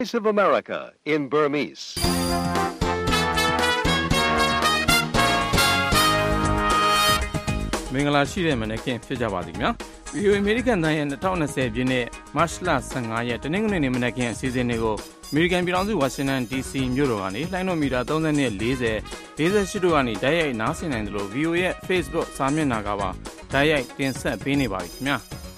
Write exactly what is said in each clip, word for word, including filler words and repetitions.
Voice of America in Burmese. မင်္ဂလာရှိတဲ့မနက်ခင်းဖြစ်ကြပါသည်ခင်ဗျာ ဗီအိုအေ American တိုင်းရဲ့twenty twentyပြည့်နှစ်မတ်လfifteenရက်တနင်္ဂနွေနေ့မနက်ခင်းအစီအစဉ်တွေကို American ပြည်ထောင်စု Washington ဒီ စီ မြို့တော်ကနေလိုင်းနိုမီတာthirtyနဲ့forty forty-eightတို့ကနေတိုက်ရိုက်နားဆင်နိုင်တယ်လို့ ဗီအိုအေ ရဲ့ Facebook စာမျက်နှာကပါတိုက်ရိုက်တင်ဆက်ပေးနေပါပြီခင်ဗျာ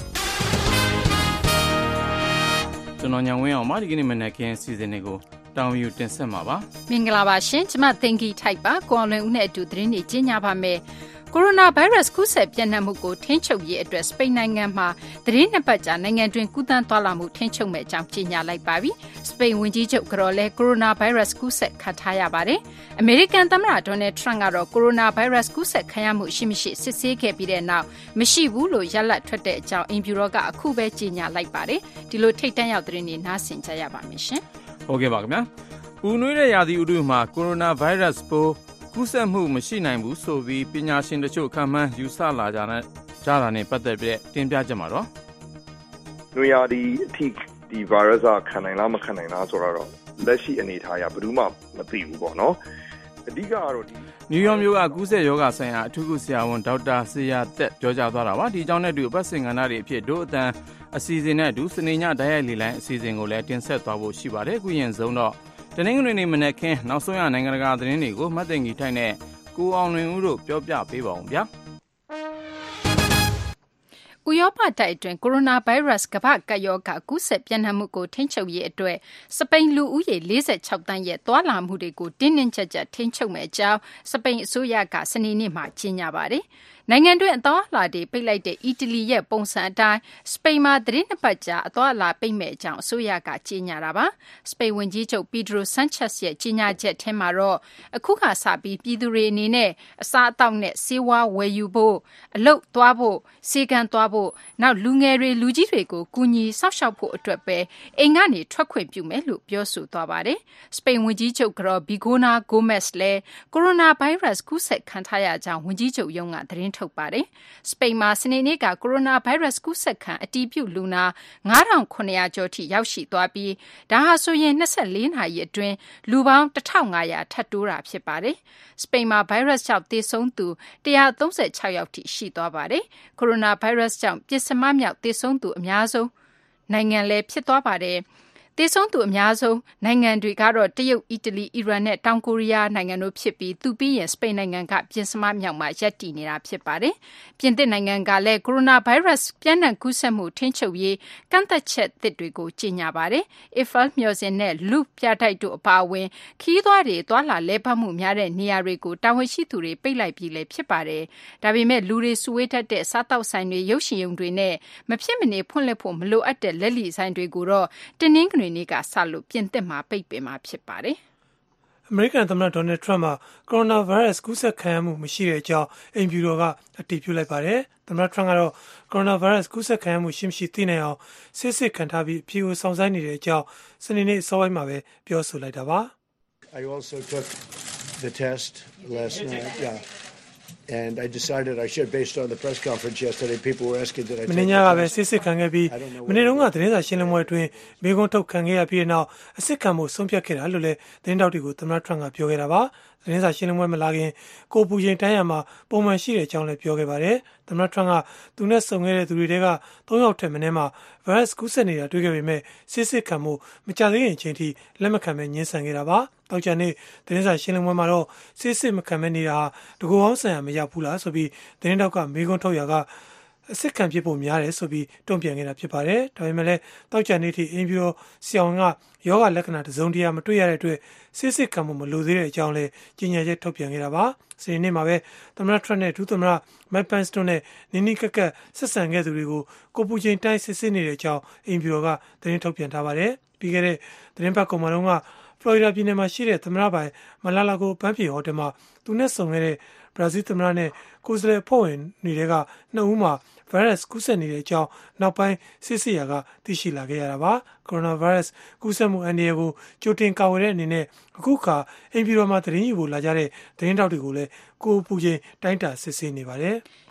ကျွန်တော်ညောင်ဝင်းအောင်ပါဒီကနေ့မနက်ခင်းအစီအစဉ်တွေကိုတောင်းယူတင်ဆက်မှာပါမင်္ဂလာပါရှင်ကျွန်မသင်္ကီထိုက်ပါကိုအောင်လွင်ဦးနဲ့အတူသတင်းတွေကြီးညာပါမယ်ကိုရိုနာဗိုင်းရပ်စ်ကူးစက်ပြန့်နှံ့မှုကိုထိန်းချုပ်ရေးအတွက်စပိန်နိုင်ငံမှာသတင်းနှစ်ပတ်ကြာနိုင်ငံတွင်ကူးသန်းသွားလာမှုထိန်းချုပ်မဲ့အကြောင်းကြေညာလိုက်ပါပြီ။စပိန်ဝန်ကြီးချုပ်ကတော့လည်းကိုရိုနာဗိုင်းရပ်စ်ကူးစက်ခံထားရပါတယ်။အမေရိကန်သမ္မတဒေါ်နယ်ထရန့်ကတော့ကိုရိုနာဗိုင်းရပ်စ်ကူးစက်ခံရမှုရှိမရှိစစ်ဆေးခဲ့ပြီးတဲ့နောက်မရှိဘူးလို့ရလဒ်ထွက်တဲ့အကြောင်းအင်ဖြူတော်ကအခုပဲကြေညာလိုက်ပါတယ်။ဒီလိုထိတ်တန့်ရောက်သတင်းတွေနားဆင်ကြရပါမယ်ရှင်။ဟုတ်ကဲ့ပါခင်ဗျာ။ဦးနွေးတဲ့ရာသီဥတုမှာကိုရိုနာဗိုင်းရပ်စ်ပိုးကူးစက်မှုမရှိနိုင်ဘူးဆိုပြီးပညာရှင်တို့ခန့်မှန်းယူဆလာကြတဲ့ကြားတာနဲ့ပတ်သက်ပြီးတင်ပြကြမှာတော့နွေရာသီအထိဒီ virus ကခံနိုင်လားမခံနိုင်လားဆိုတော့လက်ရှိအနေအထားအရဘယ်သူမှမသိဘူးပေါ့နော်အဓိကကတော့ဒီနယူးယောက်မြို့ကကူးစက်ရောဂါဆိုင်ရာအထူးကုဆရာဝန်ဒေါက်တာဆေးရသက်ပြောကြားသွားတာပါဒီအကြောင်းနဲ့တူပတ်စင်ကဏ္ဍတွေအဖြစ်တို့အတန်အစီအစဉ်နဲ့အတူစနေညတိုက်ရိုက်လေလိုင်းအစီအစဉ်ကိုလည်းတင်ဆက်သွားဖို့ရှိပါတယ်အခုရင်ဆုံးတော့တနင်္ဂနွေနေ့မနက်ခင်းနောက်ဆုံးရနိုင်ငံတကာသတင်းတွေကိုမှတ်သိင်ကြီးထိုက်နဲ့ကိုအောင်လွင်ဦးတို့ပြောပြပေးပါဦးဗျာဥရောပတိုက်အတွင်းကိုရိုနာဗိုင်းရပ်စ်ကမ္ဘာ့ကပ်ရောဂါကူးစက်ပြန့်နှံ့မှုကိုထိန်းချုပ်ရေးအတွက်စပိန်လူဦးရေforty-sixသန်းရဲ့သွားလာမှုတွေကိုတင်းတင်းကျပ်ကျပ်ထိန်းချုပ်မယ့်အကြောင်းစပိန်အစိုးရကစနေနေ့မှာကြေညာပါတယ်နိုင်ငံတွင်းအသွားအလာတွေပိတ်လိုက်တဲ့အီတလီရဲ့ပုံစံအတိုင်းစပိန်မှာသတင်းနှစ်ပတ်ကြာအသွားအလာပိတ်မဲ့အကြောင်းအစိုးရကကြေညာတာပါစပိန်ဝန်ကြီးချုပ်ပီဒရိုဆန်ချက်စ်ရဲ့ကြေညာချက်ထဲမှာတော့အခုခါစပြီးပြည်သူတွေအနေနဲ့အစားအသောက်နဲ့ဆေးဝါးဝယ်ယူဖို့အလုပ်သွားဖို့စေကံသွားဖို့နောက်လူငယ်တွေလူကြီးတွေကိုကူညီစောင့်ရှောက်ဖို့အတွက်ပဲအိမ်ကနေထွက်ခွင့်ပြုမယ်လို့ပြောဆိုသွားပါတယ်စပိန်ဝန်ကြီးချုပ်ကတော့ဘီဂိုနာဂိုမက်စ်လည်းကိုရိုနာဗိုင်းရပ်စ်ကူးစက်ခံထားရကြောင်းဝန်ကြီးချုပ်ရုံးကသတင်းထုတ်ပါတယ်။စပိန်မှာစနေနေ့ကကိုရိုနာဗိုင်းရပ်စ်ကူးစက်ခံအတည်ပြုလူနာfive thousand seven hundredကျော်ထိရောက်ရှိသွားပြီးဒါဟာဆိုရင်twenty-fourနာရီအတွင်းလူပေါင်းfifteen hundredထပ်တိုးတာဖြစ်ပါတယ်။စပိန်မှာဗိုင်းရပ်စ်ကြောင့်သေဆုံးသူone hundred thirty-sixယောက်ထိရှိသွားပါတယ်။ကိုရိုနာဗိုင်းရပ်စ်ကြောင့်ပစ္စမမြောက်သေဆုံးသူအများဆုံးနိုင်ငံလည်းဖြစ်သွားပါတယ်။သေဆုံးသူအများဆုံးနိုင်ငံတွေကတော့တရုတ်အီတလီအီရန်နဲ့တောင်ကိုရီးယားနိုင်ငံတို့ဖြစ်ပြီးသူပြီးရင်စပိန်နိုင်ငံကပြင်စမမြောက်မှာရပ်တည်နေတာဖြစ်ပါတယ်ပြင်သစ်နိုင်ငံကလည်းကိုရိုနာဗိုင်းရပ်စ်ပြန့်နှံ့ကူးစက်မှုထိန်းချုပ်ရေးကန့်သက်ချက်သစ်တွေကိုကြေညာပါတယ်အီဖယ်မျှော်စင်နဲ့လူပြတိုက်တို့အပါအဝင်ခီးသွားတွေတွာလာလဲပတ်မှုများတဲ့နေရာတွေကိုတာဝန်ရှိသူတွေပိတ်လိုက်ပြီးလည်းဖြစ်ပါတယ်ဒါပေမဲ့လူတွေစုဝေးတတ်တဲ့စားတောက်ဆိုင်တွေရုပ်ရှင်ရုံတွေနဲ့မဖြစ်မနေဖွင့်လှစ်ဖို့မလိုအပ်တဲ့လက်လီဆိုင်တွေကိုတော့တင်းနှင်းနေ့ကဆလို့ပြင်သစ်မှာပိတ်ပင်မှာဖြစ်ပါတယ်။အမေရိကန်သမ္မတဒေါ်နယ်ထရန့်မှာကိုရိုနာဗိုင်းရပ်စ်ကူးစက်ခံရမှုမရှိတဲ့အကြောင်းအိမ်ဖြူတော်ကအတည်ပြုလိုက်ပါတယ်။သမ္မတထရန့်ကတော့ကိုရိုနာဗိုင်းရပ်စ်ကူးစက်ခံရမှုရှိမရှိသိနိုင်အောင်စစ်စစ်ခံထားပြီးအဖြေကိုစောင့်ဆိုင်းနေတဲ့အကြောင်းစနေနေ့အစောပိုင်းမှာပဲပြောဆိုလိုက်တာပါ။ I also took the test last night. Yeah. And I decided I should based on the press conference yesterday people were asking that I မင်းညာကပဲစစ်စစ်ခံခဲ့ပြီးမနေ့တုန်းကသတင်းစာရှင်းလင်းပွဲအတွင်းမိကုံးထုတ်ခံခဲ့ရပြီးနောက်အစစ်ခံမှုဆုံးဖြတ်ခဲ့တာလို့လည်းသတင်းတောက်တွေကိုသမ္မတထရန့်ကပြောခဲ့တာပါသတင်းစာရှင်းလင်းပွဲမလာခင်ကိုပူရင်တန်းရမှာပုံမှန်ရှိတဲ့အကြောင်းလည်းပြောခဲ့ပါတယ်သမ္မတထရန့်ကသူနဲ့ဆုံခဲ့တဲ့သူတွေတဲကthreeယောက်ထက်မနည်းမှာဗိုင်းရပ်စ်ကူးစက်နေတာတွေ့ခဲ့ပေမဲ့စစ်စစ်ခံမှုမကြသေးခင်အချိန်ထိလက်မခံပဲညှင်းဆန်ခဲ့တာပါတောက်ချန်နေ့သတင်းစာရှင်းလင်းပွဲမှာတော့စစ်စစ်မခံမဲနေတာဟာတကူအောင်ဆန်ရမရောက်ဘူးလားဆိုပြီးသတင်းတောက်ကမေးခွန်းထုတ်ရာကအစစ်ခံဖြစ်ဖို့များတယ်ဆိုပြီးတုံ့ပြန်ခဲ့တာဖြစ်ပါတယ်ဒါပေမဲ့လည်းတောက်ချန်နေ့ထိအင်ဖြူတော်ဆီအောင်ကယောဂလက္ခဏာတစုံတရာမတွေ့ရတဲ့အတွက်စစ်စစ်ခံမှုမလိုသေးတဲ့အကြောင်းလည်းကြေညာချက်ထုတ်ပြန်ခဲ့တာပါစနေနေ့မှာပဲသမ္မတထရန့်နဲ့ဒုသမ္မတမက်ပန်စတိုနဲ့နီနီကက်ကက်ဆက်ဆံခဲ့သူတွေကိုကိုပူချင်းတိုင်းစစ်စစ်နေတဲ့အကြောင်းအင်ဖြူတော်ကသတင်းထုတ်ပြန်ထားပါတယ်ပြီးခဲ့တဲ့သတင်းပတ်ကောင်မတော်ကဖလော်ရီဒါပြည်နယ်မှာရှိတဲ့သမ္မတပိုင်မလာလာကိုဘန်းပြေဟိုတယ်မှာသူနဲ့ဆုံခဲ့တဲ့ဘရာဇီးသမ္မတနဲ့ကိုယ်စားလှယ်အဖွဲ့ဝင်တွေကနှစ်ဦးမှာဗိုင်းရပ်စ်ကူးစက်နေတဲ့အကြောင်းနောက်ပိုင်းစစ်ဆေးရာကသိရှိလာခဲ့ရတာပါကိုရိုနာဗိုင်းရပ်စ်ကူးစက်မှုအန္တရာယ်ကိုကြိုတင်ကာကွယ်တဲ့အနေနဲ့အခုခါအိမ်ပြည်တော်မှာသတင်းယူဖို့လာကြတဲ့သတင်းတောက်တွေကိုလည်းကိုပူချင်းတိုင်းတာစစ်ဆေးနေပါတယ်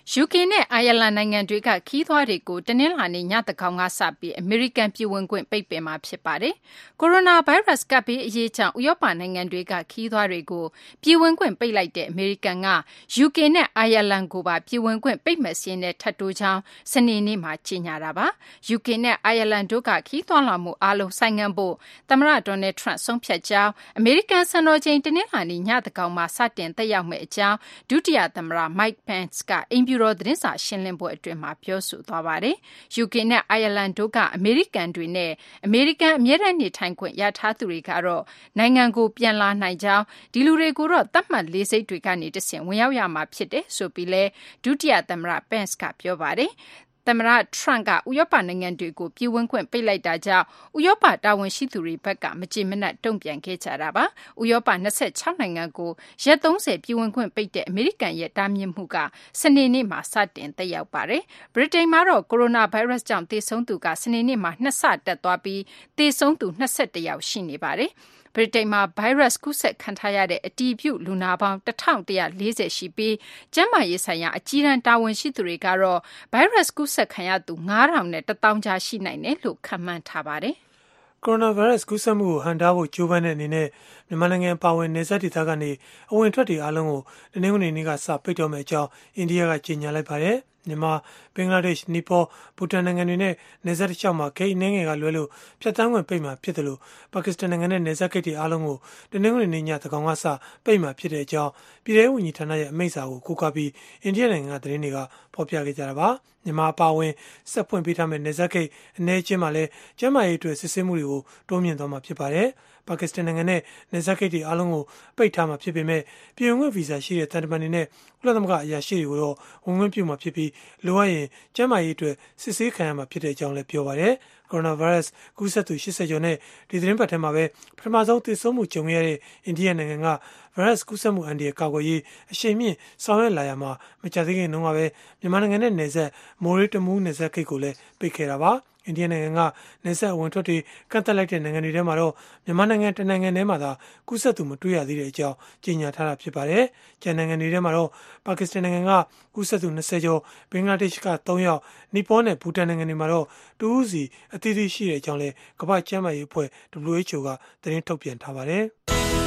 ယူကေနဲ့အိုင်ယာလန်နိုင်ငံတွေကခီးသွွားတွေကိုတနင်္လာနေ့ညသကောင်ကစပြီးအမေရိကန်ပြည်ဝင်ခွင့်ပိတ်ပင်မှာဖြစ်ပါတယ်။ကိုရိုနာဗိုင်းရပ်စ်ကပ်ဘေးအရေးကြောင့်ဥရောပနိုင်ငံတွေကခီးသွွားတွေကိုပြည်ဝင်ခွင့်ပိတ်လိုက်တဲ့အမေရိကန်ကယူကေနဲ့အိုင်ယာလန်ကိုပါပြည်ဝင်ခွင့်ပိတ်မဲ့စီးနဲ့ထပ်တိုးကြောင်းစနေနေ့မှာကြေညာတာပါ။ယူကေနဲ့အိုင်ယာလန်တို့ကခီးသွွားလာမှုအားလုံးဆိုင်ငံဖို့သမ္မတဒေါ်နယ်ထရန့်ဆုံးဖြတ်ကြောင်းအမေရိကန်စံတော်ချိန်တနင်္လာနေ့ညသကောင်မှာစတင်သက်ရောက်မဲ့အကြောင်းဒုတိယသမ္မတ Mike Pence ကအိမ်ဖြူတော်သတင်းစာရှင်းလင်းပွဲအတွင်းမှာပြောဆိုသွားပါတယ်။ ယူကေနဲ့အိုင်ယာလန်တို့ကအမေရိကန်တွေနဲ့အမေရိကန်အမြဲတမ်းနေထိုင်ခွင့်ရထားသူတွေကတော့နိုင်ငံကိုပြန်လာနိုင်ကြောင်းဒီလူတွေကိုတော့သတ်မှတ်လေးစိတ်တွေကနေတဆင့်ဝင်ရောက်ရမှာဖြစ်တယ်ဆိုပြီးလဲဒုတိယသမ္မတ Pence ကပြောပါတယ်။သမ္မတထရန့်ကဥရောပနိုင်ငံတွေကိုပြည်ဝင်ခွင့်ပိတ်လိုက်တာကြောင့်ဥရောပတာဝန်ရှိသူတွေဘက်ကမကြေမနက်တုံ့ပြန်ခဲ့ကြတာပါ။ဥရောပ၂၆နိုင်ငံကိုရက်၃၀ပြည်ဝင်ခွင့်ပိတ်တဲ့အမေရိကန်ရဲ့တားမြစ်မှုကစနေနေ့မှာစတင်သက်ရောက်ပါတယ်။ဗြိတိန်မှာတော့ကိုရိုနာဗိုင်းရပ်စ်ကြောင့်သေဆုံးသူကစနေနေ့မှာနှစ်ဆတက်သွားပြီးသေဆုံးသူ၂၁ယောက်ရှိနေပါတယ်။ဗြိတိန်မှာဗိုင်းရပ်စ်ကူးစက်ခံထားရတဲ့အတည်ပြုလူနာပေါင်းတစ်ထောင်တစ်ရာလေးဆယ်ရှိပြီးကျန်းမာရေးဆိုင်ရာအကြီးတန်းတာဝန်ရှိသူတွေကတော့ဗိုင်းရပ်စ်ကူးစက်ခံရသူငါးထောင်နဲ့တစ်သောင်းကြားရှိနိုင်တယ်လို့ခန့်မှန်းထားပါတယ်။ကိုရိုနာဗိုင်းရပ်စ်ကူးစက်မှုကိုဟန့်တားဖို့ကြိုးပမ်းတဲ့အနေနဲ့မြန်မာနိုင်ငံပါဝင်နေဆက်ဒေသကနေအဝင်ထွက်တွေအားလုံးကိုတနင်္ဂနွေနေ့ကစပိတ်တော့မယ့်အကြောင်းအိန္ဒိယကကြေညာလိုက်ပါတယ်။မြန်မာဘင်္ဂလားဒေ့ရှ်နီပေါဘူတန်နိုင်ငံတွေနဲ့နယ်စပ်တစ်လျှောက်မှာဂိတ်အနေငယ်ကလွဲလို့ဖြတ်တန်းခွင့်ပိတ်မှာဖြစ်တယ်လို့ပါကစ္စတန်နိုင်ငံနဲ့နယ်စပ်ဂိတ်တွေအားလုံးကိုတနင်္ဂနွေနေ့ညသကောင်ကစပိတ်မှာဖြစ်တဲ့အကြောင်းပြည်ထောင်ဝန်ကြီးဌာနရဲ့အမိန့်စာကိုကိုးကားပြီးအိန္ဒိယနိုင်ငံကသတင်းတွေကဖော်ပြခဲ့ကြတာပါ။မြန်မာအပါအဝင်ဆက်ဖွင့်ပေးထားမယ့်နယ်စပ်ဂိတ်အနေချင်းမှာလည်းကျန်းမာရေးအတွက်စစ်ဆေးမှုတွေကိုတိုးမြှင့်သွားမှာဖြစ်ပါတယ်။ပါကစ္စတန်နိုင်ငံနဲ့နယ်စပ်ဂိတ်တွေအားလုံးကိုပိတ်ထားမှာဖြစ်ပေမဲ့ပြည်ဝင်ခွင့်ဗီဇာရှိတဲ့တန်တမန်တွေနဲ့ကုလသမဂ္ဂအရာရှိတွေကိုတော့ဝင်ခွင့်ပြုမှာဖြစ်ပြီးလိုအပ်ရင်ကျန်းမာရေးအတွက်စစ်ဆေးခံရမှာဖြစ်တဲ့အကြောင်းလည်းပြောပါတယ်။ကိုရိုနာဗိုင်းရပ်စ်ကူးစက်သူ၈၀ကျော်နဲ့ဒီသတင်းပတ်ထဲမှာပဲပထမဆုံးသေဆုံးမှုကြုံခဲ့ရတဲ့အိန္ဒိယနိုင်ငံကဗိုင်းရပ်စ်ကူးစက်မှုအန္တရာယ်ကာကွယ်ရေးအရှိန်မြင့်ဆောင်ရွက်လာရမှာမကြာသေးခင်တုန်းကပဲမြန်မာနိုင်ငံနဲ့နယ်စပ်မိုးရေးတမူးနယ်စပ်ဂိတ်ကိုလည်းပိတ်ခဲ့တာပါ။အိန္ဒိယနိုင်ငံကနယ်စပ်ဝင်ထွက်တွေကန့်သက်လိုက်တဲ့နိုင်ငံတွေထဲမှာတော့မြန်မာနိုင်ငံတနိုင်ငံထဲမှာသာကူးစက်သူမတွေ့ရသေးတဲ့အကြောင်းကြေညာထားတာဖြစ်ပါတယ်။ကျန်နိုင်ငံတွေထဲမှာတော့ပါကစ္စတန်နိုင်ငံကကူးစက်သူ၂၀ကျော်ဘင်္ဂလားဒေ့ရှ်က၃ယောက်နီပေါနဲ့ဘူတန်နိုင်ငံတွေမှာတော့တူးစီအသီးသီးရှိတဲ့အကြောင်းလည်းကမ္ဘာ့ကျန်းမာရေးအဖွဲ့ W H O ကသတင်းထုတ်ပြန်ထားပါတယ်။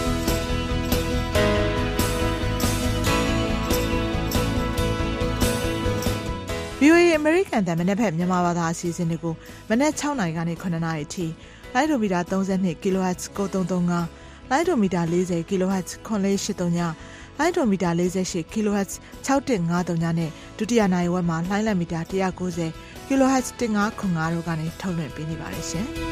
ဗီအိုအေ American တန်မနေ့ဖက်မြန်မာဘာသာအစီအစဉ်တွေကိုမနေ့၆နာရီကနေခုနှစ်နာရီအထိလိုင်းဒိုမီတာ၃၂ kHz ကိုသုံးသုံး၅လိုင်းဒိုမီတာ၄၀ kHz ခွန်လေး၈၃ညလိုင်းဒိုမီတာ၄၈ kHz ၆၁၅၃ညနဲ့ဒုတိယနိုင်ဝက်မှာလိုင်းလက်မီတာ၁၉၀ kHz ၁၅ခွန်၅တို့ကနေထုတ်လွှင့်ပေးနေပါတယ်ရှင်။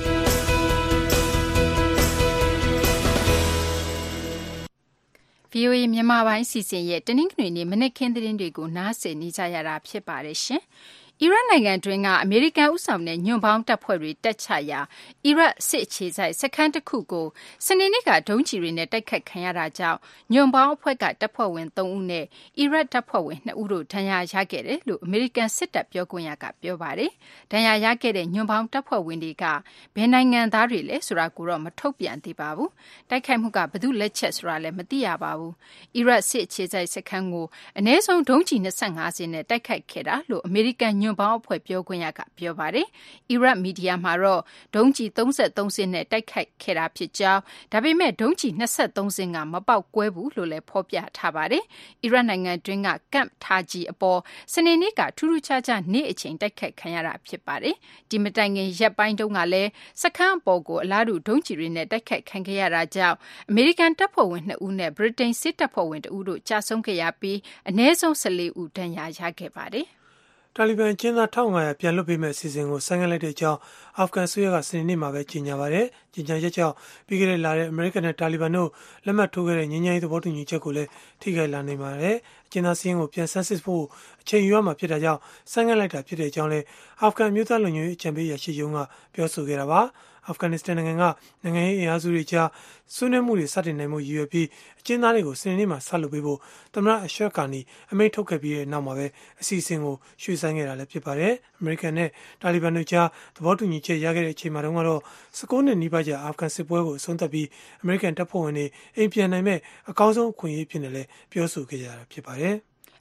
ဗွီအိုအေမြန်မာပိုင်းစီစဉ်ရဲ့တနင်္ဂနွေနေ့မနက်ခင်းသတင်းတွေကိုနားဆင်နေကြရတာဖြစ်ပါတယ်ရှင်။အီရတ်နိုင်ငံတွင်းကအမေရိကန်ဦးဆောင်တဲ့ညွန့်ပေါင်းတပ်ဖွဲ့တွေတက်ချရာအီရတ်စစ်အခြေစိုက်စခန်းတစ်ခုကိုစနေနေ့ကဒုံးကျည်တွေနဲ့တိုက်ခတ်ခံရတာကြောင့်ညွန့်ပေါင်းအဖွဲ့ကတပ်ဖွဲ့ဝင်၃ဦးနဲ့အီရတ်တပ်ဖွဲ့ဝင်၂ဦးတို့ဒဏ်ရာရခဲ့တယ်လို့အမေရိကန်စစ်တပ်ပြောခွင့်ရကပြောပါတယ်။ဒဏ်ရာရခဲ့တဲ့ညွန့်ပေါင်းတပ်ဖွဲ့ဝင်တွေကဘယ်နိုင်ငံသားတွေလဲဆိုတာကိုတော့မထုတ်ပြန်သေးပါဘူး။တိုက်ခိုက်မှုကဘယ်သူလက်ချက်ဆိုတာလည်းမသိရပါဘူး။အီရတ်စစ်အခြေစိုက်စခန်းကိုအနည်းဆုံးဒုံးကျည်၂၅စင်းနဲ့တိုက်ခိုက်ခဲ့တာလို့အမေရိကန်ညွန့်ပေါင်းအဖွဲ့ပြောခွင့်ရကပြောပါတယ်။အီရတ်မီဒီယာမှာတော့ဒုံးကျည်၃၃စင်းနဲ့တိုက်ခိုက်ခဲ့တာဖြစ်ကြောင်းဒါပေမဲ့ဒုံးကျည်၂၃စင်းကမပေါက်ကွဲဘူးလို့လည်းဖော်ပြထားပါတယ်။အီရတ်နိုင်ငံတွင်းကကမ်ထားဂျီအပေါ်စနေနေ့ကထူးထူးခြားခြားနေ့အချိန်တိုက်ခိုက်ခံရတာဖြစ်ပါတယ်။ဒီမတိုင်ခင်ရက်ပိုင်းတုန်းကလည်းစခန်းအပေါ်ကိုအလားတူဒုံးကျည်တွေနဲ့တိုက်ခိုက်ခံခဲ့ရတာကြောင့်အမေရိကန်တပ်ဖွဲ့ဝင်၂ဦးနဲ့ဗြိတိန်စစ်တပ်ဖွဲ့ဝင်တဦးတို့ကြာဆုံးခဲ့ရပြီးအနည်းဆုံး၁၄ဦးဒဏ်ရာရခဲ့ပါတယ်။တာလီဘန်ကျင်းသား၁၅၀၀ပြန်လွှတ်ပေးမဲ့အစီအစဉ်ကိုဆိုင်းငံ့လိုက်တဲ့အကြောင်းအာဖဂန်ဆိုရကစနေနေ့မှာပဲကြေညာပါတယ်။ကြေညာချက်ကြောင့်ပြီးခဲ့တဲ့လတဲ့အမေရိကန်နဲ့တာလီဘန်တို့လက်မှတ်ထိုးခဲ့တဲ့ငြိမ်းချမ်းရေးသဘောတူညီချက်ကိုလည်းထိခိုက်လာနိုင်ပါတယ်။အကျဉ်းသားစည်းရင်းကိုပြန်ဆန်းစစ်ဖို့အချိန်ယူရမှာဖြစ်တာကြောင့်ဆိုင်းငံ့လိုက်တာဖြစ်တဲ့အကြောင်းလည်းအာဖဂန်မျိုးသားလူမျိုးရေးအကြံပေးရရှိရုံးကပြောဆိုခဲ့တာပါ။အာဖဂန်နစ္စတန်နိုင်ငံကနိုင်ငံရေးအင်အားစုတွေကြားဆွေးနွေးမှုတွေစတင်နိုင်မှုရည်ရွယ်ပြီးအကျဉ်းသားတွေကိုစနေနေ့မှာဆက်လုပ်ပေးဖို့သမ္မတအရှော့ကာနီအမိန့်ထုတ်ခဲ့ပြီးတဲ့နောက်မှာပဲအစီအစဉ်ကိုရွှေ့ဆိုင်းခဲ့တာလည်းဖြစ်ပါတယ်။အမေရိကန်နဲ့တာလီဘန်တို့ကြားသဘောတူညီချက်ရခဲ့တဲ့အချိန်မှာတုန်းကတော့၁၉နှစ်နီးပါးကြာအာဖဂန်စစ်ပွဲကိုအဆုံးသတ်ပြီးအမေရိကန်တပ်ဖွဲ့ဝင်တွေအိမ်ပြန်နိုင်မဲ့အကောင်းဆုံးအခွင့်အရေးဖြစ်နေလဲပြောဆိုခဲ့ကြတာဖြစ်ပါတယ်။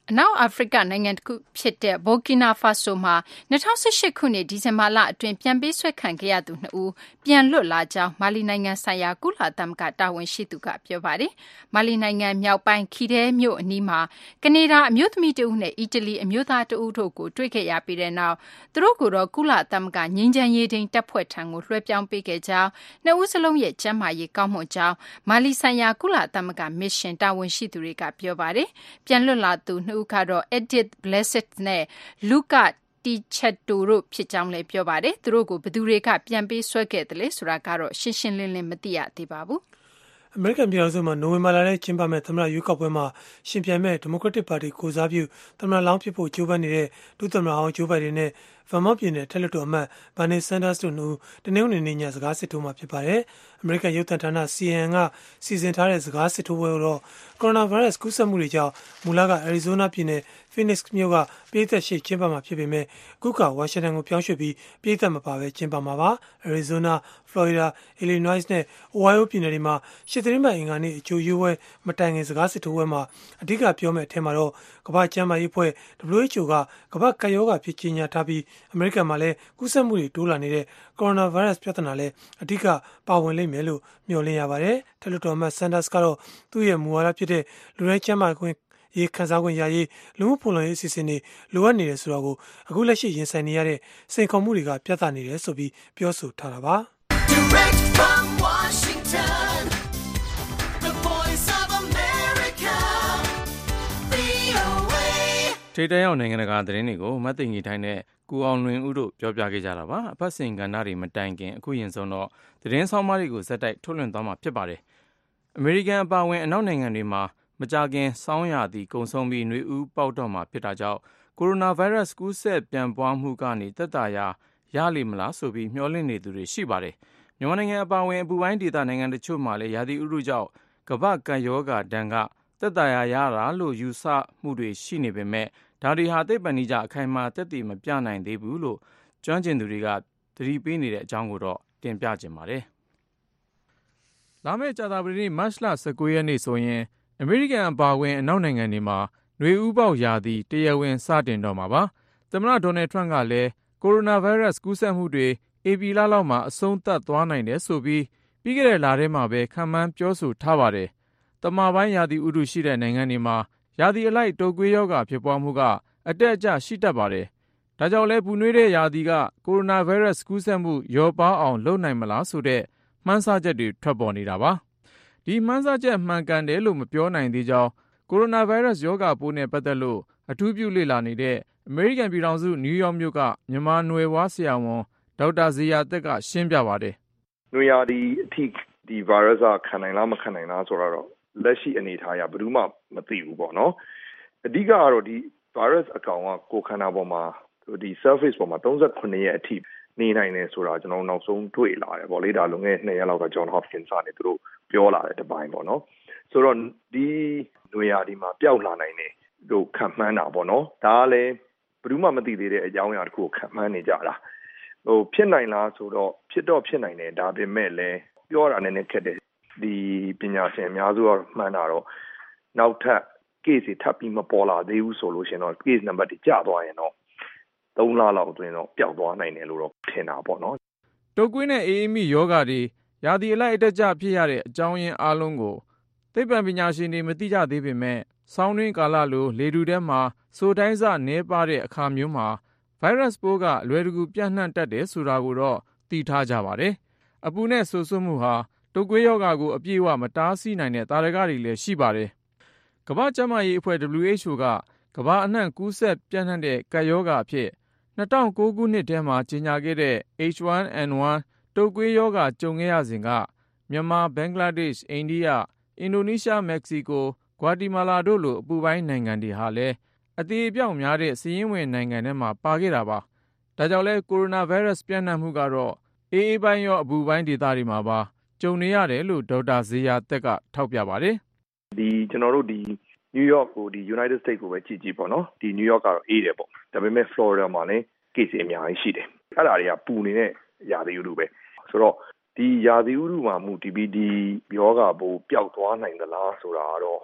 အနောက်အာဖရိကနိုင်ငံတစ်ခုဖြစ်တဲ့ဘော်ကီနာဖာဆိုမှာ၂၀၁၈ခုနှစ်ဒီဇင်ဘာလအတွင်းပြန်ပေးဆွဲခံခဲ့ရသူနှစ်ဦးပြန်လွတ်လာကြောင်းမာလီနိုင်ငံဆိုင်ရာကုလသမဂ္ဂတာဝန်ရှိသူကပြောပါတယ်။မာလီနိုင်ငံမြောက်ပိုင်းခီတဲမြို့အနီးမှာကနေဒါအမျိုးသမီးတဦးနဲ့အီတလီအမျိုးသားတဦးတို့ကိုတွေ့ခဲ့ရပြီးတဲ့နောက်သူတို့ကိုတော့ကုလသမဂ္ဂငြိမ်းချမ်းရေးထိန်းတပ်ဖွဲ့ထံကိုလွှဲပြောင်းပေးခဲ့ကြောင်းနှစ်ဦးစလုံးရဲ့ကျန်းမာရေးကောင်းမွန်ကြောင်းမာလီဆိုင်ရာကုလသမဂ္ဂမစ်ရှင်တာဝန်ရှိသူတွေကပြောပါတယ်။ပြန်လွတ်လာသူနှစ်ဦးကတော့ Edith Blessed နဲ့ Luca Di Chetto တို့ဖြစ်ကြောင်းလည်းပြောပါတယ်။သူတို့ကိုဘယ်သူတွေကပြန်ပေးဆွဲခဲ့တယ်လဲဆိုတာကတော့ရှင်းရှင်းလင်းလင်းမသိရသေးပါဘူး။အမေရိကန်ပြည်ထောင်စုမှာနိုဝင်ဘာလထဲကျင်းပမဲ့သမ္မတရွေးကောက်ပွဲမှာရှင်ပြိုင်မဲ့ဒီမိုကရက်တစ်ပါတီကိုစားပြုသမ္မတလောင်းဖြစ်ဖို့ကြိုးပမ်းနေတဲ့ဒုသမ္မတဟောင်းဂျိုးဘိုင်ဒန်နဲ့ဗာမော့ပြည်နယ်ထက်လွှတ်တော်အမတ်ဘာနီဆန်ဒါစ်တို့နှစ်ဦးတနင်္ဂနွေနေ့ညစကားစစ်ထိုးမှာဖြစ်ပါတယ်။အမေရိကန်ရုပ်သံဌာန စီ အန် အန် ကစီစဉ်ထားတဲ့စကားစစ်ထိုးပွဲတော့ကိုရိုနာဗိုင်းရပ်စ်ကူးစက်မှုတွေကြောင့်မူလက Arizona ပြည်နယ် Phoenix မြို့ကပြည်သက်ရှိကျင်းပမှာဖြစ်ပေမဲ့အခုကဝါရှင်တန်ကိုပြောင်းရွှေ့ပြီးပြည်သက်မပါပဲကျင်းပမှာပါ။ Arizona, Florida, Illinois နဲ့ Ohio ပြည်နယ်တွေမှာရှစ်သတင်းပတ်အင်္ဂါနေ့အကျိုးရွေးပွဲမတိုင်ခင်စကားစစ်ထိုးပွဲမှာအဓိကပြောမယ့်အထက်မှာတော့ကမ္ဘာ့ကျန်းမာရေးအဖွဲ့ ဒဘလျူ အိုက်ချ် အို ကကမ္ဘာ့ကပ်ရောဂါဖြစ်ကြေညာထားပြီးအမေရိကန်မှာလည်းကူးစက်မှုတွေတိုးလာနေတဲ့ကိုရိုနာဗိုင်းရပ်စ်ပြဿနာလည်းအဓိကပါဝင်လိမ့်မယ်လို့မျှော်လင့်ရပါတယ်။ထက်လွှတ်တော်အမတ်ဆန်ဒါစ်ကတော့သူ့ရဲ့မူဝါဒဖြစ်တဲ့လူတိုင်းကျန်းမာခွင့်ရေးခံစားခွင့်ရရေးလူမှုဖွံ့ဖြိုးရေးအစီအစဉ်တွေလိုအပ်နေတယ်ဆိုတာကိုအခုလက်ရှိရင်ဆိုင်နေရတဲ့စိန်ခေါ်မှုတွေကပြသနေတယ်ဆိုပြီးပြောဆိုထားတာပါ။ Direct from Washington, the voice of America, ဗွီအိုအေ ထိပ်တန်းရောက်နိုင်ငံတကာသတင်းတွေကိုမသိငီထိုင်းနဲ့ကူအောင်လွင်ဦးတို့ပြောပြခဲ့ကြတာပါအပတ်စဉ်ကဏ္ဍတွေမတိုင်ခင်အခုရင်ဆုံးတော့သတင်းဆောင်မတွေကိုဇက်တိုက်ထုတ်လွှင့်သွားမှာဖြစ်ပါတယ်အမေရိကန်အပါအဝင်အနောက်နိုင်ငံတွေမှာမကြခင်စောင်းရာသီကုံဆုံးပြီးနှွေဦးပေါက်တော့မှာဖြစ်တာကြောင့်ကိုရိုနာဗိုင်းရပ်စ်ကူးစက်ပြန့်ပွားမှုကနေသက်သာရာရလိမ့်မလားဆိုပြီးမျှော်လင့်နေသူတွေရှိပါတယ်မြန်မာနိုင်ငံအပါအဝင်အပူပိုင်းဒေသနိုင်ငံတချို့မှာလည်းရာသီဥတုကြောင့်ကမ္ဘာ့ကပ်ရောဂါဒဏ်ကသက်သာရာရတာလို့ယူဆမှုတွေရှိနေပေမဲ့ဒါတွေဟာသိပ္ပံနည်းကျအခိုင်အမာသက်သေမပြနိုင်သေးဘူးလို့ကျွမ်းကျင်သူတွေကသတိပေးနေတဲ့အကြောင်းကိုတော့တင်ပြခြင်းပါတယ်လာမယ့်ကြာသပတေးနေ့မတ်လ၁၉ရက်နေ့ဆိုရင်အမေရိကန်အပါအဝင်အနောက်နိုင်ငံတွေမှာနှွေဦးပေါက်ရာသီတရားဝင်စတင်တော့မှာပါသမ္မတဒေါ်နယ်ထရန့်ကလည်းကိုရိုနာဗိုင်းရပ်စ်ကူးစက်မှုတွေဧပြီလလောက်မှာအဆုံးသတ်သွားနိုင်တယ်ဆိုပြီးပြီးခဲ့တဲ့လထဲမှာပဲခန့်မှန်းပြောဆိုထားပါတယ်တမပိုင်းရာသီဥတုရှိတဲ့နိုင်ငံတွေမှာရာသီအလိုက်တုပ်ကွေးရောဂါဖြစ်ပွားမှုကအတက်အကျရှိတတ်ပါတယ်ဒါကြောင့်လဲပူနွေးတဲ့ရာသီကကိုရိုနာဗိုင်းရပ်စ်ကူးစက်မှုလျော့ပါးအောင်လုပ်နိုင်မလားဆိုတဲ့မှန်းဆချက်တွေထွက်ပေါ်နေတာပါဒီမှန်းဆချက်မှန်ကန်တယ်လို့မပြောနိုင်သေးကြောင်းကိုရိုနာဗိုင်းရပ်စ်ရောဂါပိုးနဲ့ပတ်သက်လို့အထူးပြုလေ့လာနေတဲ့အမေရိကန်ပြည်ထောင်စုနယူးယောက်မြို့ကမြန်မာနွယ်ဝါဆရာဝန်ဒေါက်တာဇေယျသက်ကရှင်းပြပါတယ်နွေရာသီအထိဒီ virus ကခံနိုင်လားမခံနိုင်လားဆိုတော့လက်ရှိအနေထားအရဘယ်သူမှမသိဘူးပေါ့နော်အဓိကကတော့ဒီ virus အကောင်ကကိုယ်ခန္ဓာပေါ်မှာဒီ surface ပေါ်မှာသုံးဆယ့်ခုနှစ်ရက်အထိနေနိုင်တယ်ဆိုတာကျွန်တော်နောက်ဆုံးတွေ့လာတယ်ပေါ့လေဒါလုံးငယ်နှစ်ရက်လောက်က John Hopkins ကနေသူတို့ပြောလာတဲ့တပိုင်းပေါ့နော်ဆိုတော့ဒီနွေရာသီမှာပျောက်လာနိုင်တယ်လို့ခံမှန်းတာပေါ့နော်ဒါကလည်းဘယ်သူမှမသိသေးတဲ့အကြောင်းအရာတစ်ခုကိုခံမှန်းနေကြတာဟိုဖြစ်နိုင်လားဆိုတော့ဖြစ်တော့ဖြစ်နိုင်တယ်ဒါပေမဲ့လည်းပြောတာနည်းနည်းခက်တယ်ဒီပညာရှင်အများစုကမှန်းတာတော့နောက်ထပ် case တွေထပ်ပြီးမပေါ်လာသေးဘူးဆိုလို့ရှင်တော့ case number တွေကျသွားရင်တော့သုံးလလောက်အတွင်းတော့ပျောက်သွားနိုင်တယ်လို့တော့ထင်တာပေါ့နော်တုပ်ကွေးနဲ့အေးအေးမိယောဂါတွေရာသီအလိုက်အတက်ကျဖြစ်ရတဲ့အကြောင်းရင်းအလုံးကိုသိပ္ပံပညာရှင်တွေမသိကြသေးပေမဲ့ဆောင်းတွင်းကာလလိုလေတူထဲမှာစိုတိုင်းစနည်းပါတဲ့အခါမျိုးမှာဗိုင်းရပ်စ်ပိုးကအလွယ်တကူပြန့်နှံ့တတ်တယ်ဆိုတာကိုတော့သိထားကြပါတယ်အပူနဲ့ဆူဆွမှုဟာတုပ်ကွေးယောဂါကိုအပြည့်အဝမတားဆီးနိုင်တဲ့သာဓကတွေလည်းရှိပါတယ်ကမ္ဘာ့ကျန်းမာရေးအဖွဲ့ ဒဘလျူ အိုက်ချ် အို ကကမ္ဘာအနှံ့ကူးစက်ပြန့်နှံ့တဲ့ကပ်ရောဂါအဖြစ်၂၀၀၉ခုနှစ်ထဲမှာကြေညာခဲ့တဲ့ H one N one တုပ်ကွေးရောဂါကြုံခဲ့ရစဉ်ကမြန်မာဘင်္ဂလားဒေ့ရှ်အိန္ဒိယအင်ဒိုနီးရှားမက္ကဆီကိုဂွာတီမာလာတို့လိုအပူပိုင်းနိုင်ငံတွေဟာလည်းအသေးအပြောင်များတဲ့စာရင်းဝင်နိုင်ငံတွေမှာပါခဲ့တာပါဒါကြောင့်လဲကိုရိုနာဗိုင်းရပ်စ်ပြန့်နှံ့မှုကတော့အေးအေးပိုင်းရောအပူပိုင်းဒေသတွေမှာပါကြုံနေရတယ်လို့ဒေါက်တာဇေယျသက်ကထောက်ပြပါတယ်ဒီကျွန်တော်တို့ဒီနယူးယောက်ကိုဒီ United States ကိုပဲကြည့်ကြည့်ပေါ့နော်ဒီနယူးယောက်ကတော့အေးတယ်ပေါ့ဒါပေမဲ့ Florida မှာလည်း case အများကြီးရှိတယ်အဲ့ဒါတွေကပူနေတဲ့ရာသီဥတုပဲဆိုတော့ဒီရာသီဥတုမှာမူတည်ပြီးဒီယောဂါပိုးပျောက်သွားနိုင်သလားဆိုတာကတော့ပ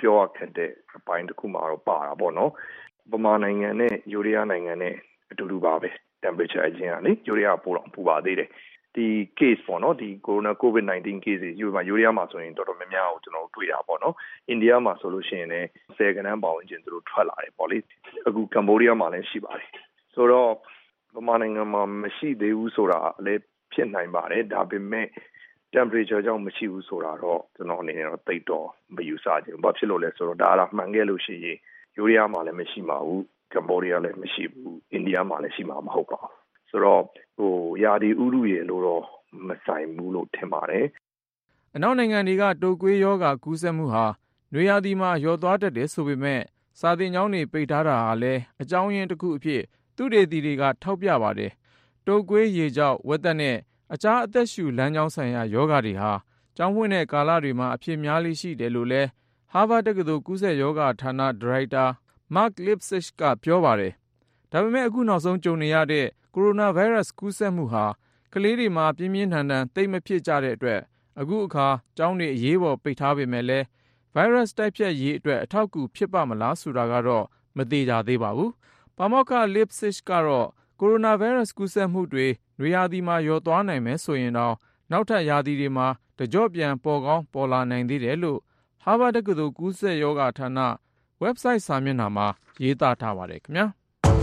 ပြောရခက်တဲ့အပိုင်းတစ်ခုမှာတော့ပါတာပေါ့နော်ပမာနိုင်ငံနဲ့ယူရီးယားနိုင်ငံနဲ့အတူတူပါပဲ temperature အချင်းကလေယူရီးယားပိုတော့ပူပါသေးတယ်ဒီ case ပေါ့နော်ဒီ corona covid nineteen case ယူမှာယူရီးယားမှာဆိုရင်တော်တော်များများကိုကျွန်တော်တို့တွေ့တာပေါ့နော်အိန္ဒိယမှာဆိုလို့ရှိရင်လည်းဆယ်ကနန်းပေါင်ကျင်သူတို့ထွက်လာတယ်ပေါ့လေအခုကမ္ဘောဒီးယားမှာလည်းရှိပါတယ်ဆိုတော့ပမာနိုင်ငံမှာမရှိသေးဘူးဆိုတာလည်းဖြစ်နိုင်ပါတယ်ဒါပေမဲ့ temperature ကြောင့်မရှိဘူးဆိုတာတော့ကျွန်တော်အနေနဲ့တော့သိတော့မယူဆချင်ဘူးဘာဖြစ်လို့လဲဆိုတော့ဒါအမှန်ခဲ့လို့ရှိရင်ယူရီးယားမှာလည်းမရှိပါဘူးကမ္ဘောဒီးယားလည်းမရှိဘူးအိန္ဒိယမှာလည်းရှိမှာမဟုတ်ပါဘူးဆိုတော့ဟိုယာဒီဥရုရေလို့တော့မဆိုင်ဘူးလို့ထင်ပါတယ်အနောက်နိုင်ငံတွေကတုပ်ကွေးရောဂါကူးစက်မှုဟာနွေရာသီမှာလျော့သွားတတ်တယ်ဆိုပေမဲ့စာသင်ကျောင်းတွေပိတ်ထားတာဟာလည်းအကြောင်းရင်းတစ်ခုအဖြစ်သူတေသီတွေကထောက်ပြပါတယ်တုပ်ကွေးရေကြောင့်ဝက်သက်နဲ့အခြားအသက်ရှူလမ်းကြောင်းဆိုင်ရာယောဂတွေဟာကျောင်းဖွင့်တဲ့ကာလတွေမှာအဖြစ်များလေးရှိတယ်လို့လဲဟာဗတ်တက္ကသိုလ်ကူးစက်ရောဂါဌာနဒါရိုက်တာ Mark Lipsitch ကပြောပါတယ်ဒါပေမဲ့အခုနောက်ဆုံးကြုံနေရတဲ့ကိုရိုနာဗိုင်းရပ်စ်ကူးစက်မှုဟာကလေးတွေမှာပြင်းပြင်းထန်ထန်သိမ့်မဖြစ်ကြတဲ့အတွက်အခုအခါကျောင်းတွေအရေးပေါ်ပိတ်ထားပေမဲ့လည်းဗိုင်းရပ်စ်တိုက်ဖျက်ရေးအတွက်အထောက်အကူဖြစ်ပါမလားဆိုတာကတော့မသေချာသေးပါဘူးပါမောက္ခ Lipsitch ကတော့ကိုရိုနာဗိုင်းရပ်စ်ကူးစက်မှုတွေနွေရာသီမှာလျော့သွားနိုင်မယ်ဆိုရင်တော့နောက်ထပ်ရာသီတွေမှာတကြော့ပြန်ပေါ်ကောင်းပေါ်လာနိုင်သေးတယ်လို့ဟာဗတ်တက္ကသိုလ်ကူးစက်ရောဂါဌာန website စာမျက်နှာမှာရေးသားထားပါတယ်ခင်ဗျာ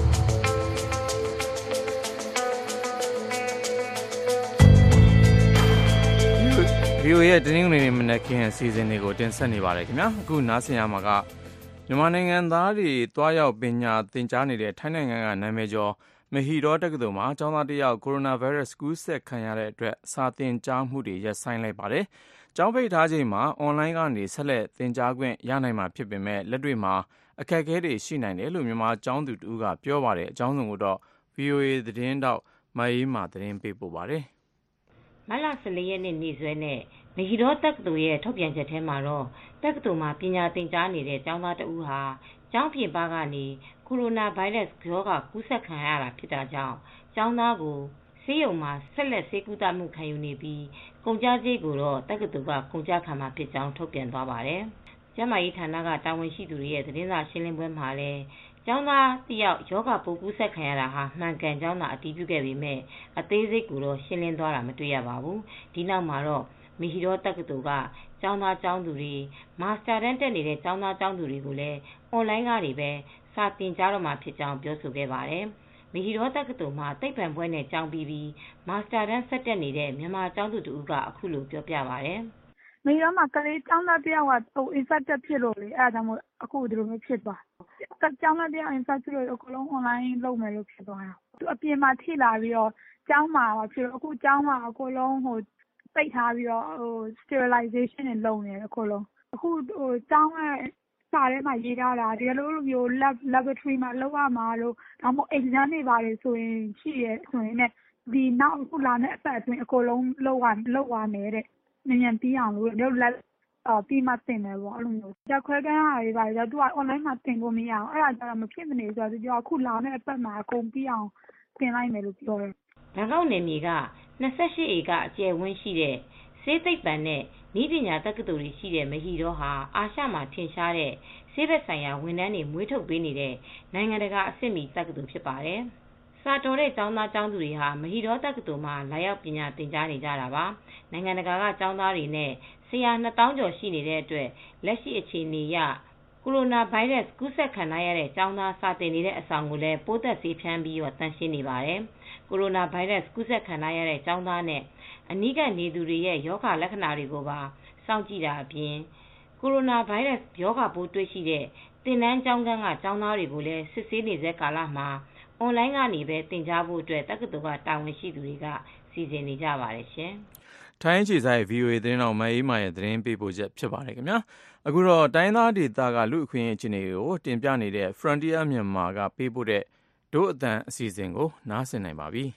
ဗီအိုအေရဲ့တင်းငွေနေမနက်ခင်းအစီအစဉ်တွေကိုတင်ဆက်နေပါတယ်ခင်ဗျာအခုနားဆင်ရမှာကမြန်မာနိုင်ငံသားတွေတွားရောက်ပညာသင်ကြားနေတဲ့ထိုင်းနိုင်ငံကနာမည်ကျော်မဟီဒေါတက္ကသိုလ်မှာကျောင်းသားတစ်ယောက်ကိုရိုနာဗိုင်းရပ်စ်ကူးစက်ခံရတဲ့အတွက်စာသင်ကြားမှုတွေရပ်ဆိုင်းလိုက်ပါတယ်ကျောင်းပိတ်ထားချိန်မှာအွန်လိုင်းကနေဆက်လက်သင်ကြားခွင့်ရနိုင်မှာဖြစ်ပေမဲ့လက်တွေ့မှာအခက်အခဲတွေရှိနိုင်တယ်လို့မြန်မာကျောင်းသူတူကပြောပါတယ်အကြောင်းစုံကိုတော့ ဗီအိုအေ သတင်းတောက်မအေးမာသတင်းပေးပို့ပါတယ်မတ်လဆယ်လေးရက်နေ့နေ့စွဲနဲ့မဟီဒေါတက္ကသိုလ်ရဲ့ထုတ်ပြန်ချက်ထဲမှာတော့တက္ကသိုလ်မှာပညာသင်ကြားနေတဲ့ကျောင်းသားတဦးဟာကျောင်းပြင်ပကနေကိုရိုနာဗိုင်းရပ်စ်ရောဂါကူးစက်ခံရတာဖြစ်တာကြောင့်ကျောင်းသားကိုဆေးရုံမှာဆက်လက်ဆေးကုသမှုခံယူနေပြီးကုန်ကျစရိတ်ကိုတော့တက္ကသိုလ်ကကုန်ကျခံမှာဖြစ်ကြောင်းထုတ်ပြန်သွားပါတယ်။ကျန်းမာရေးဌာနကတာဝန်ရှိသူတွေရဲ့သတင်းစာရှင်းလင်းပွဲမှာလည်းကျောင်းသားတယောက်ယောဂပိုးကူးစက်ခံရတာဟာမှန်ကန်ကြောင်းသာအတည်ပြုခဲ့ပေမဲ့အသေးစိတ်ကိုတော့ရှင်းလင်းသွားတာမတွေ့ရပါဘူး။ဒီနောက်မှာတော့မဟီဒေါတက္ကသိုလ်ကကျောင်းသားကျောင်းသူတွေမာစတာတန်းတက်နေတဲ့ကျောင်းသားကျောင်းသူတွေကိုလည်းအွန်လိုင်းကနေပဲစာသင်ကြားတော့မှာဖြစ်ကြောင်းပြောဆိုခဲ့ပါတယ်။မဟီဒေါတက္ကသိုလ်မှာသိပ္ပံဘွဲ့နဲ့ကျောင်းပြီးပြီးမာစတာတန်းဆက်တက်နေတဲ့မြန်မာကျောင်းသူတူကအခုလိုပြောပြပါတယ်။မဟီဒေါမှာကလေးကျောင်းသားတယောက်ကဟို infected ဖြစ်လို့လေအဲဒါကြောင့်မို့အခုဒီလိုမျိုးဖြစ်သွား။ကျောင်းသားတယောက် infected ဖြစ်လို့အကုန်လုံး online လုပ်မယ်လို့ဖြစ်သွားတာ။အပြင်မှာထိလာပြီးတော့ကျောင်းမှာဖြစ်လို့အခုကျောင်းမှာအကုန်လုံးဟိုပိတ်ထားပြီးတော့ဟို sterilization တွေလုပ်နေတယ်အကုန်လုံးအခုဟိုကျောင်းကစာထဲမှာရေးထားတာဒီလိုလိုမျိုး lab laboratory မှာလုပ်ရမှာလို့ဒါမှမဟုတ် exam တွေပါတယ်ဆိုရင်ရှိရဲဆိုရင်လည်းဒီနောက်အခုလာမယ့်အပတ်အတွင်းအကုန်လုံးလုပ်ရလုပ်ရမယ်တဲ့မြန်မြန်ပြီးအောင်လို့တို့လက်အော်ပြီးမှတင်တယ်ပေါ့အဲ့လိုမျိုးတက်ခွဲကန်းဟာတွေပါတယ်သူက online မှာတင်လို့မရအောင်အဲ့ဒါကြတော့မဖြစ်မနေဆိုတော့သူကအခုလာမယ့်အပတ်မှာအကုန်ပြီးအောင်တင်လိုက်မယ်လို့ပြောတယ်ဘန်ကောက်နယ်မြေကနှစ်ဆယ့်ရှစ်ဧကအကျယ်ဝန်းရှိတဲ့ဆေးသိပ္ပံနဲ့ဤပညာတက္ကသိုလ်ရှိတဲ့မဟီဒေါဟာအာရှမှာထင်ရှားတဲ့ဆေးဘက်ဆိုင်ရာဝန်ထမ်းတွေမွေးထုတ်ပေးနေတဲ့နိုင်ငံတကာအဆင့်မီတက္ကသိုလ်ဖြစ်ပါတယ်။စာတော်တဲ့ကျောင်းသားကျောင်းသူတွေဟာမဟီဒေါတက္ကသိုလ်မှာလာရောက်ပညာသင်ကြားနေကြတာပါ။နိုင်ငံတကာကကျောင်းသားတွေနဲ့ဆရာနှစ်သောင်းကျော်ရှိနေတဲ့အတွက်လက်ရှိအခြေအနေအရကိုရိုနာဗိုင်းရပ်စ်ကူးစက်ခံရတဲ့ကျောင်းသားစာသင်နေတဲ့အဆောင်ကိုလည်းပိုးသက်ဆေးဖြန်းပြီးတော့တန်ရှင်းနေပါတယ်။ကိုရိုနာဗိုင်းရပ်စ်ကူးစက်ခံရတဲ့ကျောင်းသားနဲ့အနီးကနေသူတွေရဲ့ရောဂါလက္ခဏာတွေကိုပါစောင့်ကြည့်တာအပြင်ကိုရိုနာဗိုင်းရပ်စ်ရောဂါပိုးတွေ့ရှိတဲ့သင်တန်းကျောင်းကန်းကကျောင်းသားတွေကိုလည်းစစ်ဆေးနေတဲ့ကာလမှာအွန်လိုင်းကနေပဲသင်ကြားဖို့အတွက်တက္ကသိုလ်ကတာဝန်ရှိသူတွေကစီစဉ်နေကြပါတယ်ရှင်။ထိုင်းခြေဆိုင် ဗီအိုအေ သတင်းတော်မအေးမာရဲ့သတင်းပေးပို့ချက်ဖြစ်ပါတယ်ခင်ဗျာ။အခုတော့တိုင်းသားဒေသကလူအခွင့်အရေးအခြေအနေကိုတင်ပြနေတဲ့ Frontier မြန်မာကပေးပို့တဲ့ဒို့အတန်အစီအစဉ်ကိုနားဆင်နိုင်ပါပြီ။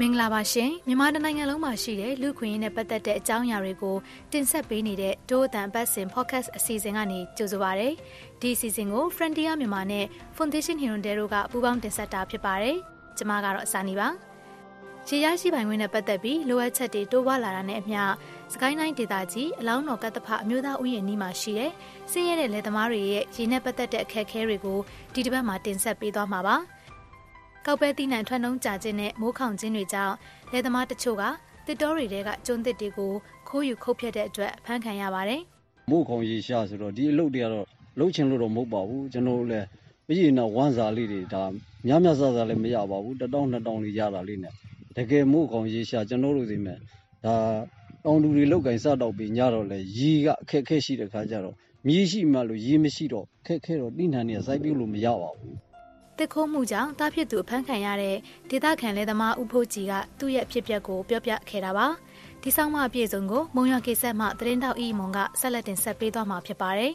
မင်္ဂလာပါရှင်မြန်မာနိုင်ငံလုံးမှာရှိတဲ့လူခွင့်ရင်းနဲ့ပတ်သက်တဲ့အကြောင်းအရာတွေကိုတင်ဆက်ပေးနေတဲ့ဒို့အတန်ပတ်စဉ် podcast အစီအစဉ်ကနေကြိုဆိုပါရစေဒီအစီအစဉ်ကို Frontier မြန်မာနဲ့ Foundation Hirondale တို့ကပူးပေါင်းတင်ဆက်တာဖြစ်ပါတယ်ကျွန်မကတော့အစာနေပါရေရရှိပိုင်ခွင့်နဲ့ပတ်သက်ပြီးလိုအပ်ချက်တွေတိုးပွားလာတာနဲ့အမျှစကိုင်းတိုင်းဒေသကြီးအလောင်းတော်ကတ္တဖအမျိုးသားဥယျာဉ်နီးမှာရှိတဲ့ဆင်းရဲတဲ့လယ်သမားတွေရဲ့ရေနဲ့ပတ်သက်တဲ့အခက်အခဲတွေကိုဒီတစ်ပတ်မှာတင်ဆက်ပေးသွားမှာပါကောက်ပဲတိနှံထွက်နှုံးကြခြင်းနဲ့မိုးခေါင်ခြင်းတွေကြောင့်လယ်သမားတချို့ကတစ်တောတွေထဲကကျွန်းသစ်တွေကိုခိုးယူခုတ်ဖြတ်တဲ့အတွက်ဖမ်းခံရပါတယ်။မိုးခေါင်ရေရှားဆိုတော့ဒီအလုပ်တွေကတော့လှုပ်ချင်လို့တော့မဟုတ်ပါဘူး။ကျွန်တော်တို့လည်းပြည်ရင်တော့ဝမ်းစာလေးတွေဒါများများဆဆလည်းမရပါဘူး။တစ်တောင်းနှစ်တောင်းလေးရတာလေးနဲ့တကယ်မိုးခေါင်ရေရှားကျွန်တော်တို့ဒီမဲ့ဒါတောင်သူတွေလောက်ကင်စတော့ပြီးညတော့လေရေကအခက်အခဲရှိတဲ့ခါကျတော့မြေရှိမှလို့ရေမရှိတော့ခက်ခဲတော့တိနှံနေစိုက်ပြုလို့မရပါဘူး။တစ်ခိုးမှုကြောင့်တားဖြစ်သူအဖမ်းခံရတဲ့ဒေသခံလယ်သမားဦးဖိုးကြီးကသူ့ရဲ့ဖြစ်ပျက်ကိုပြောပြခဲ့တာပါဒီဆောင်မအပြည့်စုံကိုမုံရကိစ္စမှသတင်းတောက်အီမွန်ကဆက်လက်တင်ဆက်ပေးသွားမှာဖြစ်ပါတယ်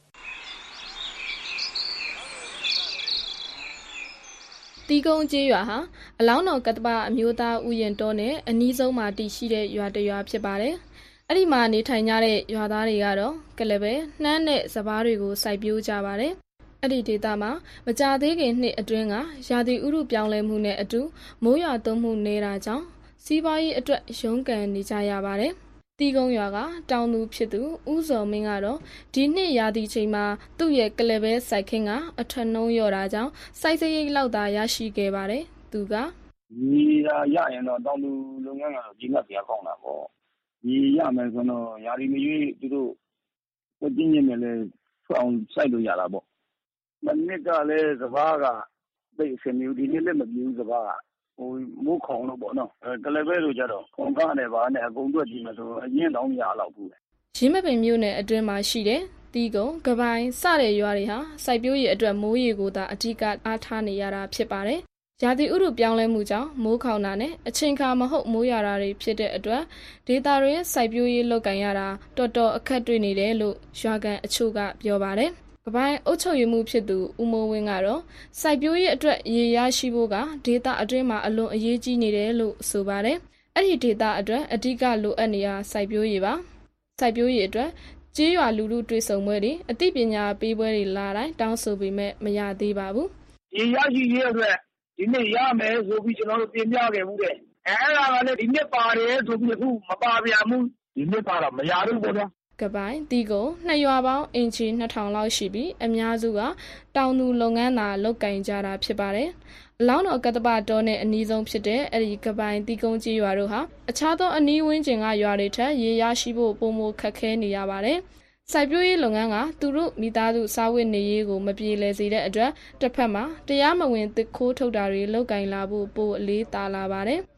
တီးကုန်းကျေးရွာဟာအလောင်းတော်ကတ္တပအမျိုးသားဥယျာဉ်တော်နဲ့အနီးဆုံးမှာတည်ရှိတဲ့ရွာတစ်ရွာဖြစ်ပါတယ်အဲ့ဒီမှာနေထိုင်ကြတဲ့ရွာသားတွေကတော့ကလပဲနှမ်းနဲ့စပားတွေကိုစိုက်ပျိုးကြပါတယ်အဲ့ဒီဒေသမှာမကြသေးခင်နှစ်အတွင်းကရာသီဥတုပြောင်းလဲမှုနဲ့အတူမိုးရွာသွန်းမှုနေတာကြောင့်စီးပွားရေးအတွက်ရုန်းကန်နေကြရပါတယ်။တီးကုန်းရွာကတောင်သူဖြစ်သူဦးစော်မင်းကတော့ဒီနှစ်ရာသီချိန်မှာသူ့ရဲ့ကလပဲစိုက်ခင်းကအထက်နှုံးလျော့တာကြောင့်စိုက်စရိတ်လောက်သာရရှိခဲ့ပါတယ်။သူကဒီရာရရင်တော့တောင်သူလုပ်ငန်းကတော့ကြီးငတ်ပြကောင်းတာပေါ့။ဒီရမယ်ဆိုတော့ရာသီမရွေးသူတို့ကိုကျင်းကျင်းနဲ့လည်းထွက်အောင်စိုက်လို့ရတာပေါ့မနစ်ကလည်းစဘာကသိအစင်မျိုးဒီနေ့လည်းမပြူစဘာကဟိုမိုးခေါင်လို့ပေါ့နော်အဲကလည်းပဲလို့ကြတော့ခွန်ကားနဲ့ဗာနဲ့အကုန်တွက်ကြည့်မှဆိုအရင်တောင်းမရတော့ဘူးလေရင်းမပင်မျိုးနဲ့အတွင်းမှာရှိတဲ့တီးကုန်းကပိုင်းစတဲ့ရွာတွေဟာစိုက်ပျိုးရေးအတွက်မိုးရေကိုသာအဓိကအားထားနေရတာဖြစ်ပါတယ်ရာသီဥတုပြောင်းလဲမှုကြောင့်မိုးခေါင်တာနဲ့အချိန်ခါမဟုတ်မိုးရွာတာတွေဖြစ်တဲ့အတွက်ဒေသတွေရဲ့စိုက်ပျိုးရေးလုပ်ကိုင်ရတာတော်တော်အခက်တွေ့နေတယ်လို့ရွာကန်အချို့ကပြောပါတယ်ကပိုင်းအုပ်ချုပ်ရေးမှုဖြစ်သူဦးမိုးဝင်းကတော့စိုက်ပျိုးရေးအတွက်ရေရရှိဖို့ကဒေသအတွင်းမှာအလွန်အရေးကြီးနေတယ်လို့ဆိုပါတယ်။အဲ့ဒီဒေသအတွက်အဓိကလိုအပ်နေတာစိုက်ပျိုးရေးပါ။စိုက်ပျိုးရေးအတွက်ကြေးရွာလူလူတွေ့ဆုံပွဲတွေအသိပညာပေးပွဲတွေလာတိုင်းတောင်းဆိုပေမဲ့မရသေးပါဘူး။ရေရရှိရေးအတွက်ဒီနေ့ရမယ်ဆိုပြီးကျွန်တော်တို့ပြင်ပြခဲ့မှုတဲ့။အဲ့ဒါကလည်းဒီနေ့ပါတယ်ဆိုပြီးအခုမပါပြန်ဘူး။ဒီနေ့ပါတော့မရဘူးပေါ့ဗျာ။ကပိုင်းတီးကုန်းနှစ်ရွာပေါင်းအင်ချီနှစ်ထောင်လောက်ရှိပြီးအများစုကတောင်သူလုပ်ငန်းသာလုပ်ကင်ကြတာဖြစ်ပါတယ်။အလောင်းတော်ကတ္တပတော်နဲ့အနီးဆုံးဖြစ်တဲ့အဲဒီကပိုင်းတီးကုန်းကြီးရွာတို့ဟာအခြားသောအနီးဝန်းကျင်ကရွာတွေထက်ရေရရှိဖို့ပိုမိုခက်ခဲနေရပါတယ်။စိုက်ပျိုးရေးလုပ်ငန်းကသူတို့မိသားစုစားဝတ်နေရေးကိုမပြေလည်စေတဲ့အတွက်တစ်ဖက်မှာတရားမဝင်သစ်ခိုးထုတ်တာတွေလုပ်ကင်လာဖို့ပိုအလေးသာလာပါတယ်။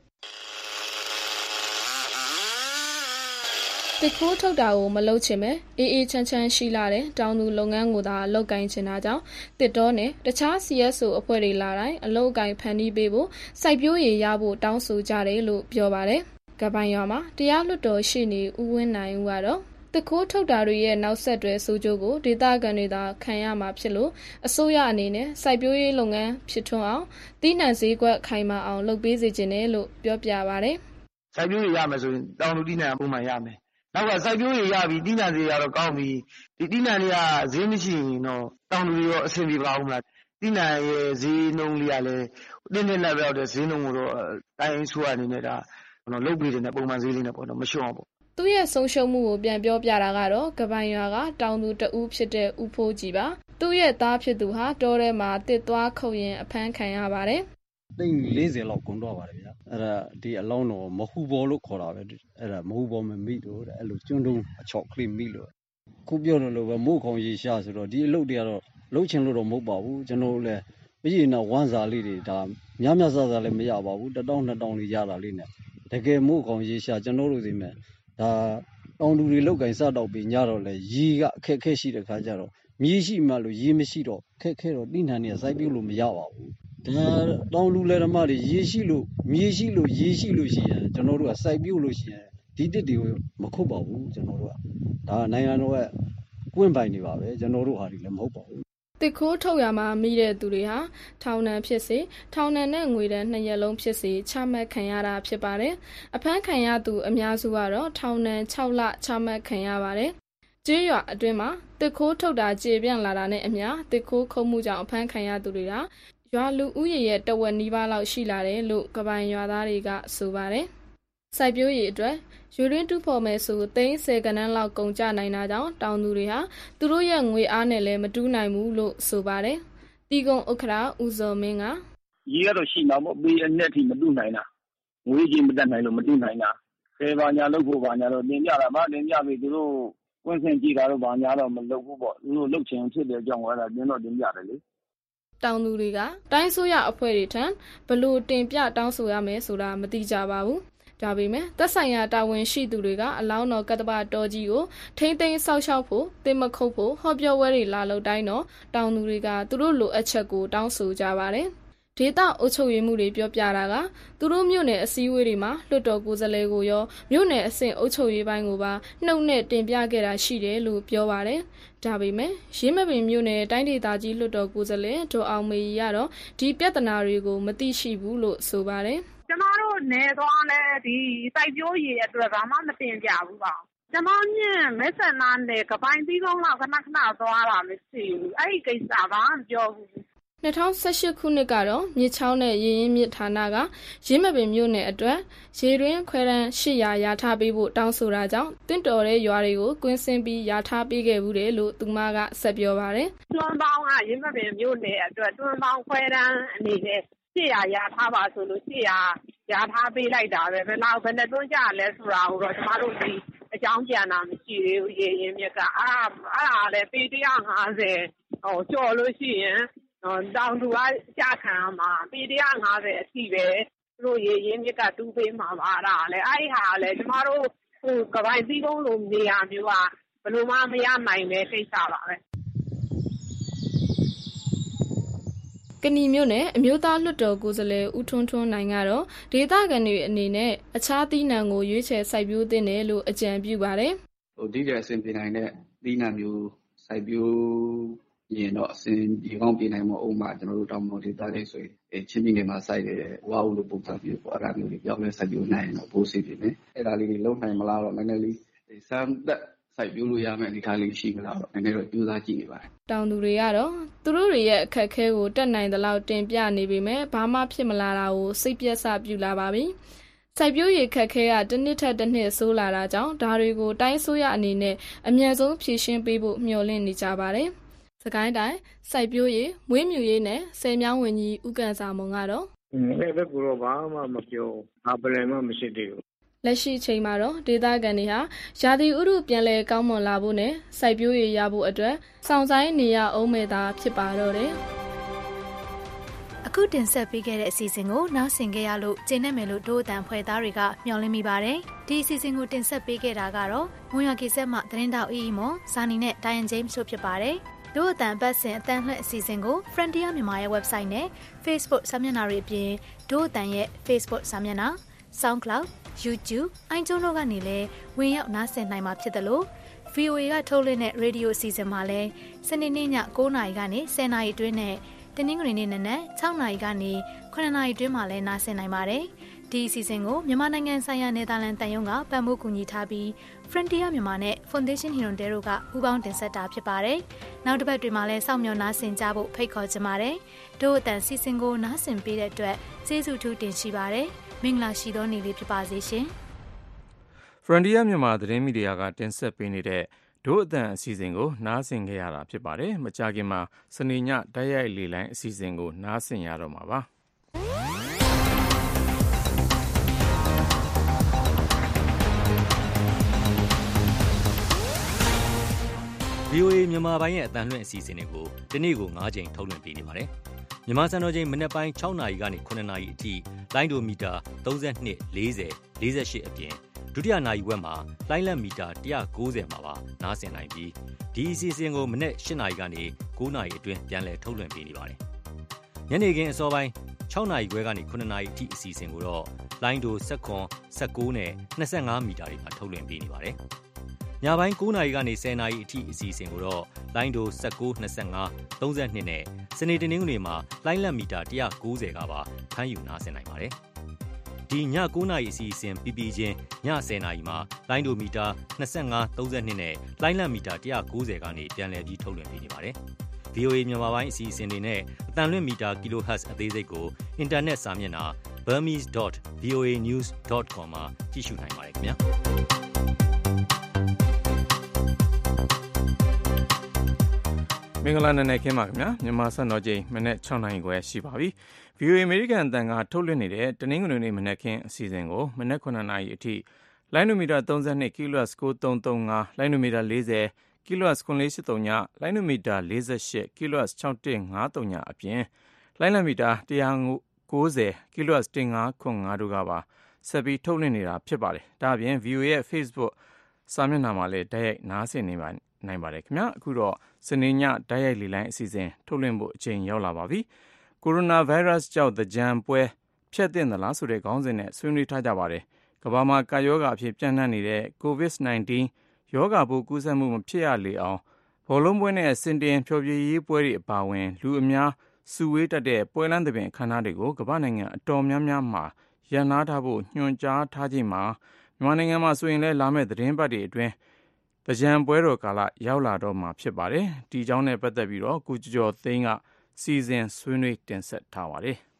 တစ်ခိုးထုတ်တာကိုမလုပ်ချင်ပဲအေးအေးချမ်းချမ်းရှိလာတဲ့တောင်သူလုပ်ငန်းကိုသာလုပ်ကိုင်ချင်တာကြောင့်တစ်တော်နဲ့တခြား စီ အက်စ် အို အဖွဲ့တွေလာတိုင်းအလုပ်ကိုင်ဖန်တီးပေးဖို့စိုက်ပျိုးရေးရဖို့တောင်းဆိုကြတယ်လို့ပြောပါတယ်။ကပိုင်းရွာမှာတရားလွှတ်တော်ရှိနေဦးဝင်းနိုင်ဦးကတော့တစ်ခိုးထုတ်တာတွေရဲ့နောက်ဆက်တွဲဆိုးကျိုးကိုဒေသခံတွေသာခံရမှာဖြစ်လို့အစိုးရအနေနဲ့စိုက်ပျိုးရေးလုပ်ငန်းဖြစ်ထွန်းအောင်တီးနှံဈေးကွက်ခိုင်မာအောင်လုပ်ပေးစေချင်တယ်လို့ပြောပြပါတယ်။စိုက်ပျိုးရေးရမယ်ဆိုရင်တောင်သူတီးနှံပုံမှန်ရမယ်နောက်ကစိုက်ပျိုးရေးရပြီတီးနှံတွေရတော့ကောင်းပြီဒီတီးနှံတွေကဈေးမရှိရင်တော့တောင်သူတွေရောအဆင်ပြေပါဦးမလားတီးနှံရဲ့ဈေးနှုန်းလေးကလည်းတင်းတင်းနဲ့ပြောတဲ့ဈေးနှုန်းကိုတော့တိုင်းဆိုးအနေနဲ့ဒါကျွန်တော်လုပ်ပေးတဲ့ပုံမှန်ဈေးလေးနဲ့ပေါ့နော်မလျှော့အောင်ပေါ့သူ့ရဲ့ဆုံးရှုံးမှုကိုပြန်ပြောပြတာကတော့ကပိုင်းရွာကတောင်သူတဦးဖြစ်တဲ့ဦးဖိုးကြီးပါသူ့ရဲ့သားဖြစ်သူဟာတောထဲမှာတစ်သွားခုတ်ရင်အဖမ်းခံရပါတယ်သိန်းလေးဆယ်လောက်ကုန်တော့ပါတယ်ဗျာအဲ့ဒါဒီအလောင်းတော်မဟူဘောလို့ခေါ်တာပဲအဲ့ဒါမဟူဘောမမိလို့တဲ့အဲ့လိုကျွန်းတုံးအချောက်ကလေးမိလို့ခုပြောလို့လို့ပဲမိုးခေါင်ရေရှားဆိုတော့ဒီအလုပ်တွေကတော့လှုပ်ချင်လို့တော့မဟုတ်ပါဘူးကျွန်တော်လည်းပြည်ရင်တော့ဝမ်းစာလေးတွေဒါများများဆဆလည်းမရပါဘူးတစ်တောင်းနှစ်တောင်းလေးရတာလေးနဲ့တကယ်မိုးခေါင်ရေရှားကျွန်တော်တို့ဒီမဲ့ဒါတောင်သူတွေလောက်ကင်စတော့ပြီးညတော့လေရေကအခက်အခဲရှိတဲ့ခါကျတော့မြေရှိမှလို့ရေမရှိတော့ခက်ခဲတော့တိနှံနေစိုက်ပြုလို့မရပါဘူးဒါတောင်လူလယ်ဓမ္မတွေရေရှိလို့မြေရှိလို့ရေရှိလို့ရှိရင်ကျွန်တော်တို့ကစိုက်ပြုတ်လို့ရှိရင်ဒီတစ်တွေကိုမခုတ်ပါဘူးကျွန်တော်တို့ကဒါနိုင်ငံတော်ကကွင့်ပိုင်နေပါပဲကျွန်တော်တို့ဟာဒီလည်းမဟုတ်ပါဘူးတစ်ခိုးထုတ်ရမှာမိတဲ့သူတွေဟာထောင်ဒဏ်ဖြစ်စေထောင်ဒဏ်နဲ့ငွေဒဏ်နှစ်ရက်လုံးဖြစ်စေချမှတ်ခံရတာဖြစ်ပါတယ်။အဖမ်းခံရသူအများစုကတော့ထောင်ဒဏ်၆လချမှတ်ခံရပါတယ်။ကျေးရွာအတွင်းမှာတစ်ခိုးထုတ်တာကျေပြန့်လာတာနဲ့အမျှတစ်ခိုးခုံမှုကြောင့်အဖမ်းခံရသူတွေဟာရွာလူဦးရေရဲ့တဝက်နီးပါးလောက်ရှိလာတယ်လို့ကပိုင်ရွာသားတွေကဆိုပါတယ်။စိုက်ပျိုးရေးအတွက်ယူရင်းတူဖော်မယ်ဆိုသိန်းဆယ်ကဏန်းလောက်ကုန်ကျနိုင်တာကြောင့်တောင်သူတွေဟာသူတို့ရဲ့ငွေအားနဲ့လည်းမတူးနိုင်ဘူးလို့ဆိုပါတယ်။တီကုံဥက္ခရာဦးစောမင်းကရေရတော့ရှိမှာပေါ့ပေးအနဲ့ထိမတူးနိုင်တာငွေကြီးမတက်နိုင်လို့မတူးနိုင်တာဆယ်ပါညာလုပ်ဖို့ပါညာတော့တင်ပြတာပါတင်ပြပြီးသူတို့ကွင်းစင်ကြည့်တာတော့ပါညာတော့မလုပ်ဘူးပေါ့သူတို့လုပ်ချင်ဖြစ်တဲ့အကြောင်းအဲ့ဒါတင်းတော့တင်ပြတယ်လေတောင်သူတွေကတိုင်းဆိုရအဖွဲ့တွေထံဘလို့တင်ပြတောင်းဆိုရမယ်ဆိုတာမသိကြပါဘူးဒါပေမဲ့သက်ဆိုင်ရာတာဝန်ရှိသူတွေကအလောင်းတော်ကတ္တပတော်ကြီးကိုထိမ့်သိမ်းဆောက်ရှောက်ဖို့တင်မခုတ်ဖို့ဟောပြောပွဲတွေလာလုပ်တိုင်းတော့တောင်သူတွေကသူတို့လိုအပ်ချက်ကိုတောင်းဆိုကြပါတယ်ဒေသအုပ်ချုပ်ရေးမှုတွေပြောပြတာကသူတို့မြို့နယ်အစည်းအဝေးတွေမှာလွှတ်တော်ကိုယ်စားလှယ်ကိုရောမြို့နယ်အဆင့်အုပ်ချုပ်ရေးပိုင်းကိုပါနှုတ်နဲ့တင်ပြခဲ့တာရှိတယ်လို့ပြောပါတယ်။ဒါပေမဲ့ရင်းမပင်မြို့နယ်တိုင်းဒေသကြီးလွှတ်တော်ကိုယ်စားလှယ်ဒေါ်အောင်မေကြီးကတော့ဒီပြဿနာတွေကိုမသိရှိဘူးလို့ဆိုပါတယ်။ကျမတို့နယ်သွားလဲဒီစိုက်ပျိုးရေးအတွက်ဘာမှမတင်ပြဘူးပါ။ကျမမြင်မဲဆန္ဒနယ်ကပိုင်းပြီးကောင်းတော့ခဏခဏသွားတာမရှိဘူး။အဲ့ဒီကိစ္စဘာမှမပြောဘူး။၂၀၁၈ခုနှစ်ကတော့မြစ်ချောင်းနဲ့ရေရင်မြစ်ဌာနကရင်းမပင်မြို့နယ်အတွက်ရေတွင်းခွဲတန်း၈၀၀ရာထားပေးဖို့တောင်းဆိုတာကြောင့်တင့်တော်တဲ့ရွာတွေကိုကွင်းဆင်းပြီးရာထားပေးခဲ့ဘူးတယ်လို့သူမကဆက်ပြောပါတယ်။တွန်းပေါင်းကရင်းမပင်မြို့နယ်အတွက်တွန်းပေါင်းခွဲတန်းအနေနဲ့၈၀၀ရာထားပါဆိုလို့၈၀၀ရာထားပေးလိုက်တာပဲဘယ်လောက်ဘယ်နဲ့တွန်းကြလဲဆိုတာကိုတော့ကျမတို့ဒီအကြောင်းပြန်တာမရှိသေးဘူးရေရင်မြစ်ကအဲ့အဲ့ဒါလည်းပေ၁၅၀ဟိုကြော်လို့ရှိရင်တောင်သူကကြာခံမှာပေ၁၅၀အထိပဲသူတို့ရေရင်းမြစ်ကတူးပေးမှာပါဒါလည်းအဲ့ဒီဟာလည်းကျမတို့ဟိုကပိုင်းပြီးကုန်းလိုနေရာမျိုးကဘယ်လိုမှမရနိုင်တဲ့ကိစ္စပါပဲကဏီမြို့နယ်အမျိုးသားလွှတ်တော်ကိုယ်စားလှယ်ဦးထွန်းထွန်းနိုင်ကတော့ဒေသခံတွေအနေနဲ့အခြားသီးနှံကိုရွေးချယ်စိုက်ပျိုးသင့်တယ်လို့အကြံပြုပါတယ်ဟိုဒီကျအဆင်ပြေနိုင်တဲ့သီးနှံမျိုးစိုက်ပျိုးရင်တော့အစဉ်ဒီကောင်းပြည်နိုင်မှာအုံးမှာကျွန်တော်တို့တောင်ပေါ်ဒေသတွေဆိုရင်ချင်းပြည်နယ်မှာစိုက်တယ်ဝါအုပ်လိုပုံစံမျိုးပေါ့အဲ့ဒါမျိုးတွေပြောင်းလဲစိုက်ပျိုးနိုင်ရင်တော့ပိုးစီပြီねအဲ့ဒါလေးတွေလုံးနိုင်မလားတော့နည်းနည်းလေးစမ်းသက်စိုက်ပျိုးလို့ရမယ်အနေထားလေးရှိမလားတော့နည်းနည်းတော့ကြိုးစားကြည့်နေပါတယ်တောင်သူတွေကတော့သူတို့တွေရဲ့အခက်အခဲကိုတက်နိုင်သလောက်တင်ပြနေပေမဲ့ဘာမှဖြစ်မလာတာကိုစိတ်ပြက်စပြူလာပါပြီစိုက်ပျိုးရေးခက်ခဲကတစ်နှစ်ထက်တစ်နှစ်ဆိုးလာတာကြောင့်ဒါတွေကိုတိုင်းဆိုရအနေနဲ့အမြန်ဆုံးဖြေရှင်းပေးဖို့မျှော်လင့်နေကြပါတယ်စကိုင်းတိုင်းစိုက်ပျိုးရေးမွေးမြူရေးနဲ့ဆယ်မြောင်းဝင်ကြီးဦးကန်စာမုံကတော့အဲ့ဘက်ကတော့ဘာမှမပြောဘာပလန်မှမရှိသေးဘူးလက်ရှိချိန်မှာတော့ဒေသခံတွေဟာရာသီဥတုပြန်လည်ကောင်းမွန်လာဖို့နဲ့စိုက်ပျိုးရေးရဖို့အတွက်စောင့်ဆိုင်နေရအောင်မဲ့သာဖြစ်ပါတော့တယ်အခုတင်ဆက်ပေးခဲ့တဲ့အစီအစဉ်ကိုနားဆင်ကြရလို့ကျေနပ်မယ်လို့ဒို့အတန်ဖွဲ့သားတွေကမျှော်လင့်မိပါတယ်ဒီအစီအစဉ်ကိုတင်ဆက်ပေးခဲ့တာကတော့မွန်ရကေဆက်မှသတင်းတောက်အီအီမွန်ဇာနီနဲ့ဒိုင်ယန်ဂျိမ်းစ်တို့ဖြစ်ပါတယ်ဒို့အတန်ပတ်စဉ်အတန်လှည့်အစီအစဉ်ကို Frontier မြန်မာရဲ့ website နဲ့ Facebook စာမျက်နှာတွေအပြင်ဒို့အတန်ရဲ့ Facebook စာမျက်နှာ SoundCloud YouTube အိုင်ကျုံတို့ကနေလည်းဝင်ရောက်နားဆင်နိုင်မှာဖြစ်တယ်လို့ ဗီအိုအေ ကထုတ်လွှင့်တဲ့ရေဒီယိုအစီအစဉ်မှာလည်းစနေနေ့ည၉နာရီကနေ၁၀နာရီအတွင်းနဲ့တနင်္ဂနွေနေ့နနက်၆နာရီကနေခုနှစ်နာရီအတွင်းမှာလည်းနားဆင်နိုင်ပါတယ်ဒီအစီအစဉ်ကိုမြန်မာနိုင်ငံဆိုင်ရာနယ်သာလန်တန်ယုံကပံ့ပိုးကူညီထားပြီး Frontier မြန်မာနဲ့ Foundation Hirondale တို့ကပူးပေါင်းတင်ဆက်တာဖြစ်ပါတယ်နောက်တစ်ပတ်တွေမှာလည်းစောင့်မျှော်နားဆင်ကြဖို့ဖိတ်ခေါ်ချင်ပါတယ်တို့အတန်စီစဉ်ကိုနားဆင်ပေးတဲ့အတွက်ကျေးဇူးထူးတင်ရှိပါတယ်မင်္ဂလာရှိသောနေ့လေးဖြစ်ပါစေရှင် Frontier မြန်မာသတင်းမီဒီယာကတင်ဆက်ပေးနေတဲ့ဒို့အတန်အစီအစဉ်ကိုနားဆင်ခဲ့ရတာဖြစ်ပါတယ်မကြာခင်မှာစနေညတိုက်ရိုက်လေလိုင်းအစီအစဉ်ကိုနားဆင်ရတော့မှာပါဗီအိုအေ မြန်မာပိုင်းရဲ့အတန်လွှင့်အစီအစဉ်တွေကိုဒီနေ့ကို၅ချိန်ထုတ်လွှင့်ပေးနေပါတယ်။မြန်မာစံတော်ချိန်မနက်ပိုင်း၆နာရီကနေ၇နာရီအထိလိုင်းဒိုမီတာ၃၂ ၄၀ ၄၈အပြင်ဒုတိယနာရီဝက်မှာလိုင်းလက်မီတာ၁၉၀မှာပါနားဆင်နိုင်ပြီးဒီအစီအစဉ်ကိုမနက်၈နာရီကနေ၉နာရီအတွင်းပြန်လည်ထုတ်လွှင့်ပေးနေပါတယ်။ညနေခင်းအစောပိုင်း၆နာရီခွဲကနေ၇နာရီအထိအစီအစဉ်ကိုတော့လိုင်းဒို၁၇ ၁၉နဲ့၂၅မီတာတွေမှာထုတ်လွှင့်ပေးနေပါတယ်။ညပိုင်း၉နာရီကနေ၁၀နာရီအထိအစီအစဉ်ကိုတော့လိုင်းဒို၁၉ ၂၅ ၃၂နဲ့စနေတနင်္ဂနွေမှာလိုင်းလက်မီတာ၁၉၀ကပါဖမ်းယူနားဆင်နိုင်ပါတယ်။ဒီည၉နာရီအစီအစဉ်ပြီးပြီးချင်းည၁၀နာရီမှာလိုင်းဒိုမီတာ၂၅ ၃၂နဲ့လိုင်းလက်မီတာ၁၉၀ကနေပြန်လည်ပြီးထုတ်လွှင့်ပေးနေပါတယ်။ ဗီအိုအေ မြန်မာပိုင်းအစီအစဉ်တွေနဲ့အတန်လွင့်မီတာ kilohertz အသေးစိတ်ကိုအင်တာနက်စာမျက်နှာ burmese dot v o a news dot com မှာကြည့်ရှုနိုင်ပါတယ်ခင်ဗျာမင်္ဂလာနံနက်ခင်းပါခင်ဗျာမြန်မာစံတော်ချိန်မနေ့၆နာရီခွဲရှိပါပြီ ဗီအိုအေ အမေရိကန်အသံကထုတ်လွှင့်နေတဲ့တနင်္ဂနွေနေ့မနေ့ခင်းအစီအစဉ်ကိုမနေ့ခုနှစ်နာရီအထိလိုင်းနိုမီတာ၃၂ kilohertz ၉၃၃၅လိုင်းနိုမီတာ၄၀kilohertz ၉၄၈၃လိုင်းနိုမီတာ၄၈ kilohertz ၆၁၅၃အပြင်လိုင်းလမီတာ၁၉၀ kilohertz ၁၅၇၅တို့ကပါဆက်ပြီးထုတ်လွှင့်နေတာဖြစ်ပါတယ်။ဒါအပြင် ဗီအိုအေ ရဲ့ Facebook စာမျက်နှာမှာလည်းတိုက်ရိုက်နားဆင်နေပါနိုင်ပါတယ်ခင်ဗျာအခုတော့စနေညတိုက်ရိုက်လေလိုင်းအစီအစဉ်ထုတ်လွှင့်ဖို့အချိန်ရောက်လာပါပြီ။ကိုရိုနာဗိုင်းရပ်စ်ကြောင့်သကြံပွဲဖျက်သင့်သလားဆိုတဲ့ခေါင်းစဉ်နဲ့ဆွေးနွေးထားကြပါတယ်။ကမ္ဘာမှာကာရောဂါအဖြစ်ပြန့်နှံ့နေတဲ့ ကိုဗစ်၁၉ရောဂါပိုးကူးစက်မှုမဖြစ်ရလေအောင်ဘောလုံးပွဲနဲ့စင်တင်ဖျော်ဖြေရေးပွဲတွေအပါအဝင်လူအများစုဝေးတတ်တဲ့ပွဲလမ်းသဘင်အခမ်းအနားတွေကိုကမ္ဘာနိုင်ငံအတော်များများမှာရန်နာထားဖို့ညွှန်ကြားထားချိန်မှာမြန်မာနိုင်ငံမှာဆိုရင်လည်းလာမယ့်သတင်းပတ်တွေအတွင်းသကြံပွဲတော်ကာလရောက်လာတော့မှာဖြစ်ပါတယ်။ဒီအကြောင်းနဲ့ပတ်သက်ပြီးတော့ကိုကျော်သိန်းကစီစဉ်ဆွေးနွေးတင်ဆက်ထားပါတယ်။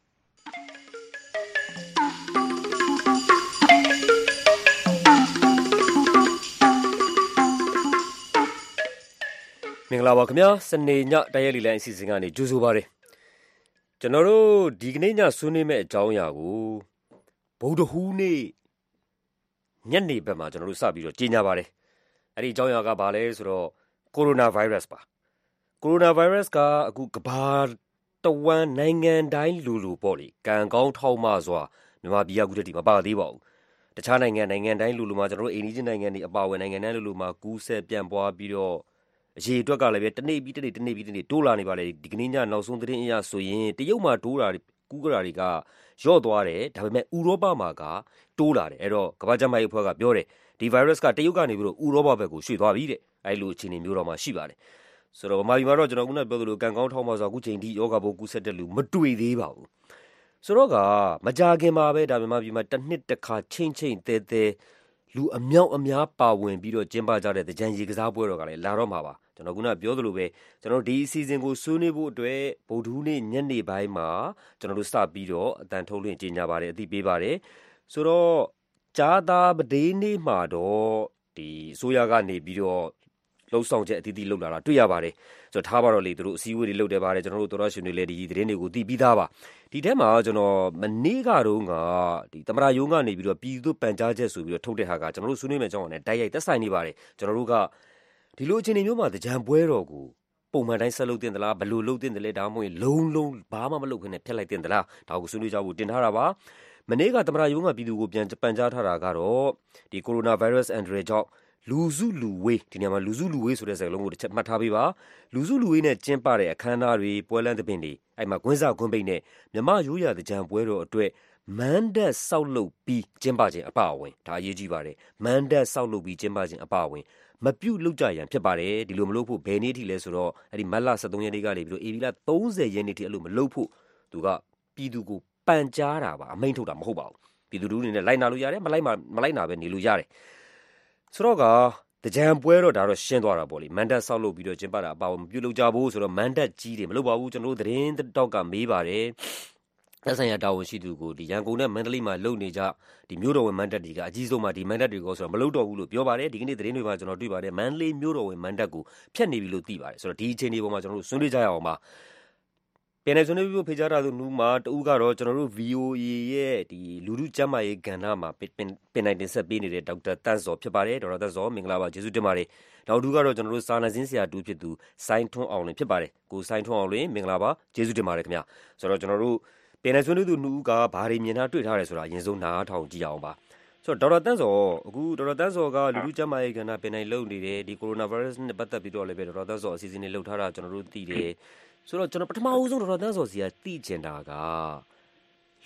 မင်္ဂလာပါခင်ဗျာစနေညတိုက်ရိုက်လေလိုင်းအစီအစဉ်ကနေကြိုဆိုပါရစေကျွန်တော်တို့ဒီကနေ့ညဆွေးနွေးမယ့်အကြောင်းအရာကိုဗုဒ္ဓဟူးနေ့ညနေဘက်မှာကျွန်တော်တို့စပြီးတော့ကြေညာပါတယ်အဲ့ဒီအကြောင်းအရာကဘာလဲဆိုတော့ကိုရိုနာဗိုင်းရပ်စ်ပါကိုရိုနာဗိုင်းရပ်စ်ကအခုကမ္ဘာတဝန်းနိုင်ငံတိုင်းလူလူပေါ့လေကံကောင်းထောက်မစွာမြန်မာပြည်ကအခုတည်းကမပါသေးပါဘူးတခြားနိုင်ငံနိုင်ငံတိုင်းလူလူမှာကျွန်တော်တို့အိန္ဒိယနိုင်ငံတွေအပါအဝင်နိုင်ငံတိုင်းလူလူမှာကူးစက်ပြန့်ပွားပြီးတော့အရေးအတွက်ကလည်းပဲတနေ့ပြီးတနေ့တနေ့ပြီးတနေ့တိုးလာနေပါလေဒီကနေ့ညနောက်ဆုံးသတင်းအရဆိုရင်တရုတ်မှာတိုးတာကူးကြတာတွေကရော့သွားတယ်ဒါပေမဲ့ဥရောပမှာကတိုးလာတယ်အဲ့တော့ကမ္ဘာ့ကျန်းမာရေးအဖွဲ့ကပြောတယ်ဒီ virus ကတရုတ်ကနေပြီးတော့ဥရောပဘက်ကိုရွှေ့သွားပြီတဲ့အဲ့လိုအခြေအနေမျိုးတော့မှရှိပါတယ်ဆိုတော့ဗမာပြည်မှာတော့ကျွန်တော်ခုနပြောသလိုကံကောင်းထောက်မှဆိုအခုချိန်ထိယောဂဘိုးကူးဆက်တဲ့လူမတွေ့သေးပါဘူးဆိုတော့ကမကြခင်မှာပဲဒါမြန်မာပြည်မှာတစ်နှစ်တစ်ခါချင်းချင်းတဲတဲလူအမြောက်အများပါဝင်ပြီးတော့ကျင်းပကြတဲ့သကြံရေကစားပွဲတော်ကလည်းလာတော့မှာပါကျွန်တော်ခုနပြောသလိုပဲကျွန်တော်ဒီအစီအစဉ်ကိုဆွေးနွေးဖို့အတွက်ဗုဒ္ဓဟူးနေ့ညနေပိုင်းမှာကျွန်တော်တို့စပြီးတော့အတန်ထုတ်လွှင့်ကြေညာပါတယ်အသိပေးပါတယ်ဆိုတော့ကြားသာပဒေးနေ့မှာတော့ဒီအစိုးရကနေပြီးတော့လှုပ်ဆောင်ချက်အသီးသီးလုပ်လာတာတွေ့ရပါတယ်ဆိုတော့ထားပါတော့လေသူတို့အစည်းအဝေးတွေလုပ်တယ်ပါတယ်ကျွန်တော်တို့တော်တော်ရှင်တွေလည်းဒီသတင်းတွေကိုသိပြီးသားပါဒီထဲမှာကျွန်တော်မနေ့ကတော့ကဒီသမရယုံကနေပြီးတော့ပြည်သူ့ပန်ကြားချက်ဆိုပြီးတော့ထုတ်တဲ့ဟာကကျွန်တော်တို့ဆွေးနွေးမယ့်အကြောင်းနဲ့တိုက်ရိုက်သက်ဆိုင်နေပါတယ်ကျွန်တော်တို့ကဒီလိုအခြေအနေမျိုးမှာသကြံပွဲတော်ကိုပုံမှန်တိုင်းဆက်လုပ်တင်သလားဘယ်လိုလုပ်တင်တယ်လဲဒါမှမဟုတ်လုံးလုံးဘာမှမလုပ်ခင်နဲ့ဖျက်လိုက်တင်သလားဒါကိုဆွေးနွေးကြဖို့တင်ထားတာပါမနေ့ကသမရယုံကပြည်သူကိုပြန်ပန်ကြားထားတာကတော့ဒီကိုရိုနာဗိုင်းရပ်စ်အန်ဒရယ်ကြောင့်လူစုလူဝေးဒီနေရာမှာလူစုလူဝေးဆိုတဲ့စကားလုံးကိုတစ်ချက်မှတ်ထားပေးပါလူစုလူဝေးနဲ့ကျင်းပတဲ့အခမ်းအနားတွေပွဲလမ်းသဘင်တွေအဲ့မှာကွင်းစားကွင်းပိတ်နဲ့မြမရိုးရာသကြံပွဲတော်အတွက်မန်ဒတ်ဆောက်လုပ်ပြီးကျင်းပခြင်းအပအဝင်ဒါအရေးကြီးပါတယ်မန်ဒတ်ဆောက်လုပ်ပြီးကျင်းပခြင်းအပအဝင်မပြုတ်လောက်ကြရန်ဖြစ်ပါတယ်ဒီလိုမလုပ်ဖို့ဘယ်နေ့ထိလဲဆိုတော့အဲ့ဒီမတ်လ၁၃ရက်နေ့ကနေပြီးတော့ဧပြီလ၃၀ရက်နေ့ထိအဲ့လိုမလုပ်ဖို့သူကပြည်သူကိုပန်ကြားတာပါအမိန့်ထုတ်တာမဟုတ်ပါဘူးပြည်သူတို့အနေနဲ့လိုက်နာလို့ရတယ်မလိုက်မမလိုက်နာပဲနေလို့ရတယ်ဆိုတော့ကတကြံပွဲတော့ဒါတော့ရှင်းသွားတာပေါ့လေမန်ဒတ်ဆောက်လုပ်ပြီးတော့ကျင်းပတာအပါမပြုတ်လောက်ကြဘူးဆိုတော့မန်ဒတ်ကြီးတွေမလုပ်ပါဘူးကျွန်တော်တို့သတင်းတောက်ကမေးပါတယ်သက်ဆိုင်ရာတာဝန်ရှိသူကိုဒီရန်ကုန်နဲ့မန္တလေးမှာလုပ်နေကြဒီမြို့တော်ဝင်မန်တပ်တွေကအကြီးဆုံးမှာဒီမန်တပ်တွေကိုဆိုတော့မလုပ်တော့ဘူးလို့ပြောပါတယ်ဒီကနေ့သတင်းတွေမှာကျွန်တော်တွေ့ပါတယ်မန္တလေးမြို့တော်ဝင်မန်တပ်ကိုဖျက်နေပြီလို့သိပါတယ်ဆိုတော့ဒီအချိန်ဒီပုံမှာကျွန်တော်တို့ဆွေးနွေးကြရအောင်ပါပြန်နေဆွေးနွေးပြီးဖိတ်ကြားတာဆိုနူးမှာတူကတော့ကျွန်တော်တို့ ဗီ အို အေ ရဲ့ဒီလူလူကျန်းမာရေးကဏ္ဍမှာပင်ပင်နိုင်တင်ဆက်ပေးနေတဲ့ဒေါက်တာတန့်စောဖြစ်ပါတယ်ဒေါက်တာတန့်စောမင်္ဂလာပါကျေးဇူးတင်ပါတယ်နောက်တူကတော့ကျွန်တော်တို့စာနာစင်းဆရာတူဖြစ်သူစိုင်းထွန်းအောင်လင်းဖြစ်ပါတယ်ကိုစိုင်းထွန်းအောင်လင်းမင်္ဂလာပါကျေးဇူးတင်ပါတယ်ခင်ဗျာဆိုတော့ကျွန်တော်တို့ပြန်နေဆွေးနွေးသူနူးကဘာတွေမြင်တာတွေ့ထားတယ်ဆိုတာအရင်ဆုံးနားထောင်ကြည့်အောင်ပါဆိုတော့ဒေါက်တာတန့်စောအခုဒေါက်တာတန့်စောကလူလူကျန်းမာရေးကဏ္ဍပင်နိုင်လုပ်နေတယ်ဒီကိုရိုနာဗိုင်းရပ်စ်နဲ့ပတ်သက်ပြီးတော့လည်းပဲဒေါက်တာတန့်စောအစီအစဉ်တွေလုပ်ထားတာကျွန်တော်တို့သိတယ်ဆိုတော့ကျွန်တော်ပထမအဦးဆုံးဒေါက်တာတန့်စောစီကသိကျင်တာက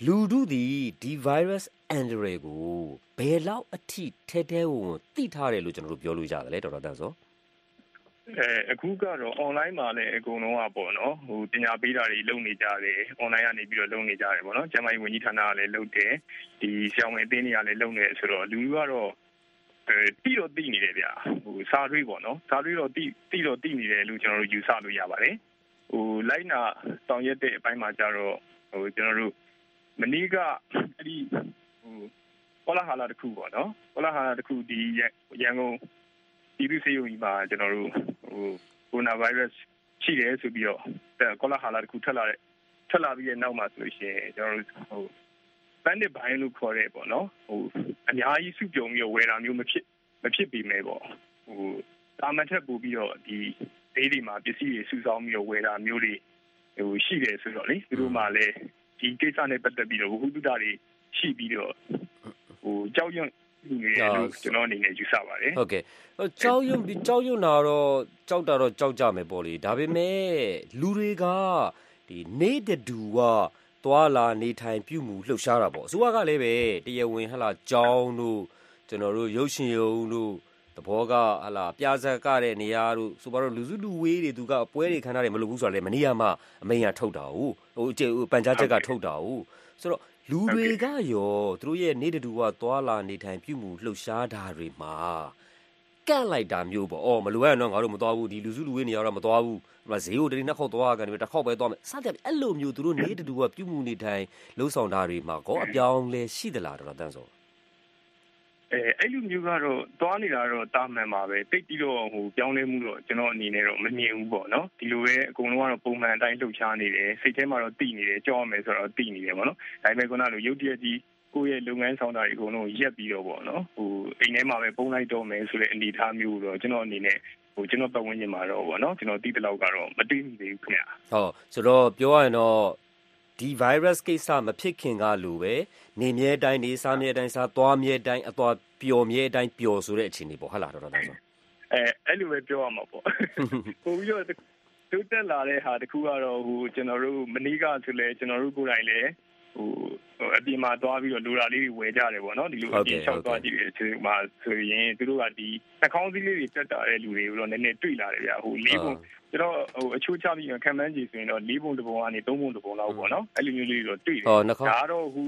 လူတို့ဒီဒီ virus အန်ဒရယ်ကိုဘယ်လောက်အထိထဲထဲဝင်သိထားတယ်လို့ကျွန်တော်တို့ပြောလို့ရတယ်လေဒေါက်တာတန်းစောအဲအခုကတော့ online မှာလည်းအကုန်လုံးကပေါ့နော်ဟိုပညာပေးတာတွေလုပ်နေကြတယ် online ကနေပြီးတော့လုပ်နေကြတယ်ပေါ့နော်ကျန်းမာရေးဝန်ကြီးဌာနကလည်းလုပ်တယ်ဒီဆရာဝန်အသင်းတွေကလည်းလုပ်နေတယ်ဆိုတော့လူလူကတော့အဲတိတော့တိနေတယ်ဗျာဟိုစာတွေးပေါ့နော်စာတွေးတော့တိတိတော့တိနေတယ်လို့ကျွန်တော်တို့ယူဆလို့ရပါတယ်ဟိုလိုက်နာဆောင်ရွက်တဲ့အပိုင်းမှာကျတော့ဟိုကျွန်တော်တို့မနေ့ကအဲ့ဒီဟိုကောလာဟာလာတစ်ခုပေါ့နော်ကောလာဟာလာတစ်ခုဒီရန်ကုန်ဒီပြည်စီယုံကြီးမှာကျွန်တော်တို့ဟိုကိုရိုနာဗိုင်းရပ်စ်ရှိတယ်ဆိုပြီးတော့ကောလာဟာလာတစ်ခုထပ်လာတဲ့ထပ်လာပြီးတဲ့နောက်မှာဆိုလို့ရှိရင်ကျွန်တော်တို့ဟိုပန်းတစ်ပိုင်းလို့ခေါ်ရဲပေါ့နော်ဟိုအများကြီးစုပြုံပြီးဝယ်တာမျိုးမဖြစ်မဖြစ်ပေမဲ့ပေါ့ဟိုတာမန်ထက်ပို့ပြီးတော့ဒီဒေးဒီမှာပစ္စည်းတွေစုဆောင်းပြီးတော့ဝယ်တာမျိုးတွေဟိုရှိတယ်ဆိုတော့လေသူတို့မှလည်းဒီကိစ္စနဲ့ပတ်သက်ပြီးတော့ဝဟုတုဒတွေရှိပြီးတော့ဟိုကြောက်ရွံ့လူတွေလို့ကျွန်တော်အနေနဲ့ယူဆပါတယ်ဟုတ်ကဲ့ကြောက်ရွံ့ဒီကြောက်ရွံ့တာတော့ကြောက်တာတော့ကြောက်ကြမယ်ပေါ့လေဒါပေမဲ့လူတွေကဒီနေတဲ့တူကသွာလာနေထိုင်ပြုမှုလှုပ်ရှားတာပေါ့အစိုးရကလည်းပဲတရားဝင်ဟလာကြောင်းတို့ကျွန်တော်တို့ရုပ်ရှင်ရုံတို့သဘောကဟလာပြာဇက်ကတဲ့နေရာတို့ဆိုပါတော့လူစုလူဝေးတွေသူကပွဲတွေခန်းထားတယ်မလုပ်ဘူးဆိုတော့လေမနေ့ကမှအမိန်ရထုတ်တာဟုတ်ဟိုပန်ကြားချက်ကထုတ်တာဟုတ်ဆိုတော့လူတွေကရောသူတို့ရဲ့နေတူကသွာလာနေထိုင်ပြုမှုလှုပ်ရှားတာတွေမှာကန့်လိုက်တာမျိုးပေါ့အော်မလိုရရင်တော့ငါတို့မသွားဘူးဒီလူစုလူဝေးနေရာတော့မသွားဘူးဟိုဈေးကိုတတိနှစ်ခေါက်သွားကနေတစ်ခေါက်ပဲသွားမယ်စသဖြင့်အဲ့လိုမျိုးသူတို့နေတူကပြုမှုနေထိုင်လှုပ်ဆောင်တာတွေမှာကောအပြောင်းလဲရှိသလားတော့တန်းစောအဲအဲ့လိုမျိုးကတော့သွားနေတာတော့တာမှန်ပါပဲတိတ်ပြီးတော့ဟိုပြောင်းလဲမှုတော့ကျွန်တော်အနေနဲ့တော့မမြင်ဘူးပေါ့နော်ဒီလိုပဲအကုန်လုံးကတော့ပုံမှန်အတိုင်းလှုပ်ရှားနေတယ်စိတ်ထဲမှာတော့တည်နေတယ်ကြောက်ရမယ်ဆိုတော့တည်နေတယ်ပေါ့နော်ဒါပေမဲ့ခုနကလိုရုပ်တရက်ကြီးကိုယ့်ရဲ့လုပ်ငန်းဆောင်တာတွေအကုန်လုံးရက်ပြီးတော့ပေါ့နော်ဟိုအိမ်ထဲမှာပဲပုံလိုက်တော့မယ်ဆိုတဲ့အနေအထားမျိုးတော့ကျွန်တော်အနေနဲ့ဟိုကျွန်တော်ပတ်ဝန်းကျင်မှာတော့ပေါ့နော်ကျွန်တော်တည်တဲ့လောက်ကတော့မတည်မိသေးဘူးခင်ဗျဟုတ်ဆိုတော့ပြောရရင်တော့ဒီ virus ကိစ္စမဖြစ်ခင်ကလိုပဲနေမြဲတိုင်းနေစားမြဲတိုင်းစားသွားမြဲတိုင်းအသွားပျော်မြဲတိုင်းပျော်ဆိုတဲ့အခြေအနေပေါ့ဟုတ်လားတော်တော်သားဆိုအဲအဲ့လိုပဲပြောရမှာပေါ့ပို့ပြီးတော့တိုးတက်လာတဲ့ဟာတခုကတော့ဟိုကျွန်တော်တို့မနီးကဆိုလဲကျွန်တော်တို့ကိုယ်တိုင်လည်းဟိုအပြင်မှာသွားပြီးတော့လိုရာလေးတွေဝယ်ကြတယ်ပေါ့နော်ဒီလိုအပြင်လျှောက်သွားကြည့်တယ်ဆိုမှဆိုရင်သူတို့ကဒီနှာခေါင်းစည်းလေးတွေတက်တာတဲ့လူတွေကိုတော့နည်းနည်းတွေ့လာတယ်ဗျာဟိုလေးပုံကျွန်တော်ဟိုအချိုးချပြီးခံမှန်းကြည့်ဆိုရင်တော့လေးပုံတစ်ပုံကနေသုံးပုံတစ်ပုံလောက်ပေါ့နော်အဲ့လိုမျိုးလေးတွေတော့တွေ့တယ်ဒါတော့ဟို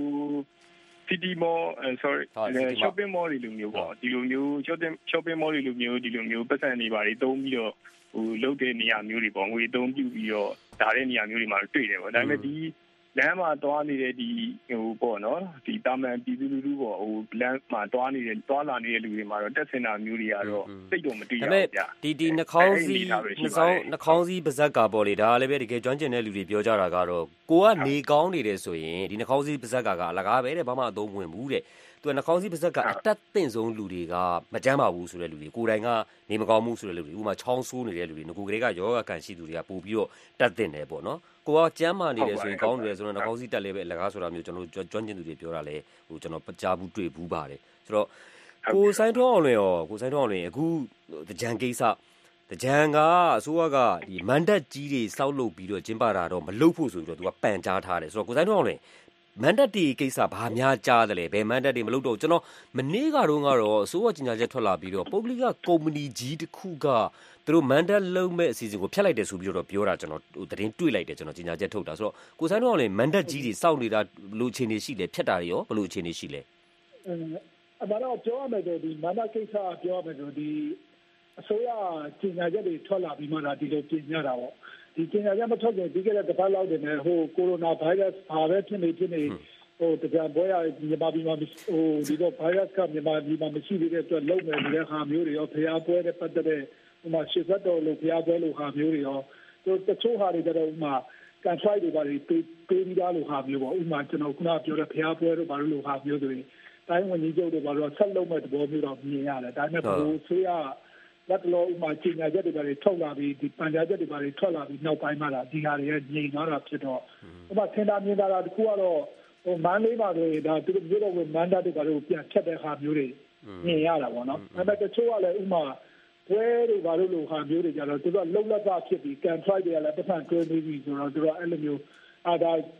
city mall sorry shopping mall တွေလိုမျိုးပေါ့ဒီလိုမျိုး shopping shopping mall တွေလိုမျိုးဒီလိုမျိုးပတ်စံနေပါတွေသုံးပြီးတော့ဟိုလုတ်တဲ့နေရာမျိုးတွေပေါ့ငွေသုံးပြုပြီးတော့ဒါတဲ့နေရာမျိုးတွေမှာတွေ့တယ်ပေါ့ဒါပေမဲ့ဒီလမ်းမှာတွားနေတဲ့ဒီဟိုပေါ့နော်ဒီတာမန်ပြည်သူလူထုပေါ့ဟိုလမ်းမှာတွားနေတဲ့တွားလာနေတဲ့လူတွေမှာတော့တက်စင်တာမျိုးတွေကတော့စိတ်တော့မတည်ရဘူးဗျာဒီဒီနှာခေါင်းစည်းနှာခေါင်းနှာခေါင်းစည်းပါဇက်ကပေါ့လေဒါလည်းပဲတကယ်ကျွမ်းကျင်တဲ့လူတွေပြောကြတာကတော့ကိုကနေကောင်းနေတယ်ဆိုရင်ဒီနှာခေါင်းစည်းပါဇက်ကကအလကားပဲတဲ့ဘာမှအသုံးဝင်ဘူးတဲ့သူကနှာခေါင်းစည်းပါဇက်ကအတက်သင့်ဆုံးလူတွေကမကြမ်းပါဘူးဆိုတဲ့လူတွေကိုယ်တိုင်ကနေမကောင်းမှုဆိုတဲ့လူတွေဥပမာချောင်းဆိုးနေတဲ့လူတွေငကိုကလေးကယောဂကန်ရှိသူတွေကပို့ပြီးတော့တက်သင့်တယ်ပေါ့နော်ကိုကကျမ်းမာနေတယ်ဆိုရင်ကောင်းတယ်ဆိုတော့နှာခေါင်းစည်းတက်လဲပဲအလကားဆိုတာမျိုးကျွန်တော်တို့ကျွမ်းကျင်သူတွေပြောတာလဲဟိုကျွန်တော်ကြားဘူးတွေ့ဘူးပါတယ်ဆိုတော့ကိုဆိုင်ထွန်းအောင်လွင်ရောကိုဆိုင်ထွန်းအောင်လွင်အခုတကြံကိစ္စတကြံကအစိုးရကဒီမန်ဒတ်ကြီးတွေစောက်လုပ်ပြီးတော့ကျင်းပတာတော့မလုပ်ဖို့ဆိုပြီးတော့သူကပန်ကြားထားတယ်ဆိုတော့ကိုဆိုင်ထွန်းအောင်လွင်မန်ဒတ်တီကိစ္စဘာများကြားတယ်လဲဘယ်မန်ဒတ်တွေမလုပ်တော့ကျွန်တော်မနေ့ကတော့ကတော့အစိုးရကြီးညာချက်ထွက်လာပြီးတော့ပုဂ္ဂလိကကုမ္ပဏီကြီးတစ်ခုကသူတို့မန်ဒတ်လုံးမဲ့အစီအစဉ်ကိုဖျက်လိုက်တယ်ဆိုပြီးတော့ပြောတာကျွန်တော်ဟိုသတင်းတွေ့လိုက်တယ်ကျွန်တော်ကြီးညာချက်ထုတ်တာဆိုတော့ကိုဆိုင်တော့လည်းမန်ဒတ်ကြီးတွေစောက်နေတာဘယ်လိုအခြေအနေရှိလဲဖျက်တာတွေရောဘယ်လိုအခြေအနေရှိလဲအဲအဲ့တော့ပြောရမယ်ဆိုဒီမန်ဒတ်ကိစ္စပြောရမယ်ဆိုဒီအစိုးရကြီးညာချက်တွေထွက်လာပြီးမှလာဒီလိုပြင်ရတာပေါ့ဒီကျင်ညာချက်မထွက်ခင်ဒီကနေ့တစ်ပတ်လောက်တည်းနဲ့ဟိုကိုရိုနာဗိုင်းရပ်စ်ဘာပဲဖြစ်နေဖြစ်နေဟိုတကယ်ဘောရမြန်မာပြည်မှာဟိုဒီတော့ဗိုင်းရပ်စ်ကမြန်မာပြည်မှာမရှိသေးတဲ့အတွက်လုံးမယ်တဲ့ဟာမျိုးတွေရောဖျားပွဲတဲ့ပတ်သက်တဲ့ဟိုမှာရှစ်သက်တော်လို့ဖျားပွဲလို့ဟာမျိုးတွေရောသူတချို့ဟာတွေကတော့ဥမာကန်ထရိုက်တွေပါတွေပေးပေးပြီးသားလို့ဟာမျိုးပေါ့ဥမာကျွန်တော်ခုနပြောတဲ့ဖျားပွဲတို့ဘာလို့လို့ဟာမျိုးတွေတိုင်းဝန်ကြီးချုပ်တွေဘာလို့ဆက်လုံးမဲ့သဘောမျိုးတော့မြင်ရတယ်ဒါပေမဲ့ဘိုးဆွေးရလက်တော်ဥမာကျင်ညာချက်တွေပါတွေထုတ်လာပြီးဒီပန်ကြားချက်တွေပါတွေထွက်လာပြီးနောက်ပိုင်းမှာလာဒီဟာတွေရဲ့ညင်သွားတာဖြစ်တော့ဥပမာသင်္တာမြင်တာတခုကတော့ဟိုမန်လေးပါဆိုရင်ဒါသူတို့ပြောတော့မန်ဒါတွေပါလို့ပြန်ဖြတ်တဲ့ဟာမျိုးတွေမြင်ရတာပေါ့နော်ဒါပေမဲ့တချို့ကလည်းဥမာပွဲတွေဘာလို့လို့ဟာမျိုးတွေကြတော့သူတို့လုံလက်ကဖြစ်ပြီးကန်ထရိုက်တွေကလည်းပတ်စံတွဲနေပြီဆိုတော့သူတို့အဲ့လိုမျိုးအာဒါဒီ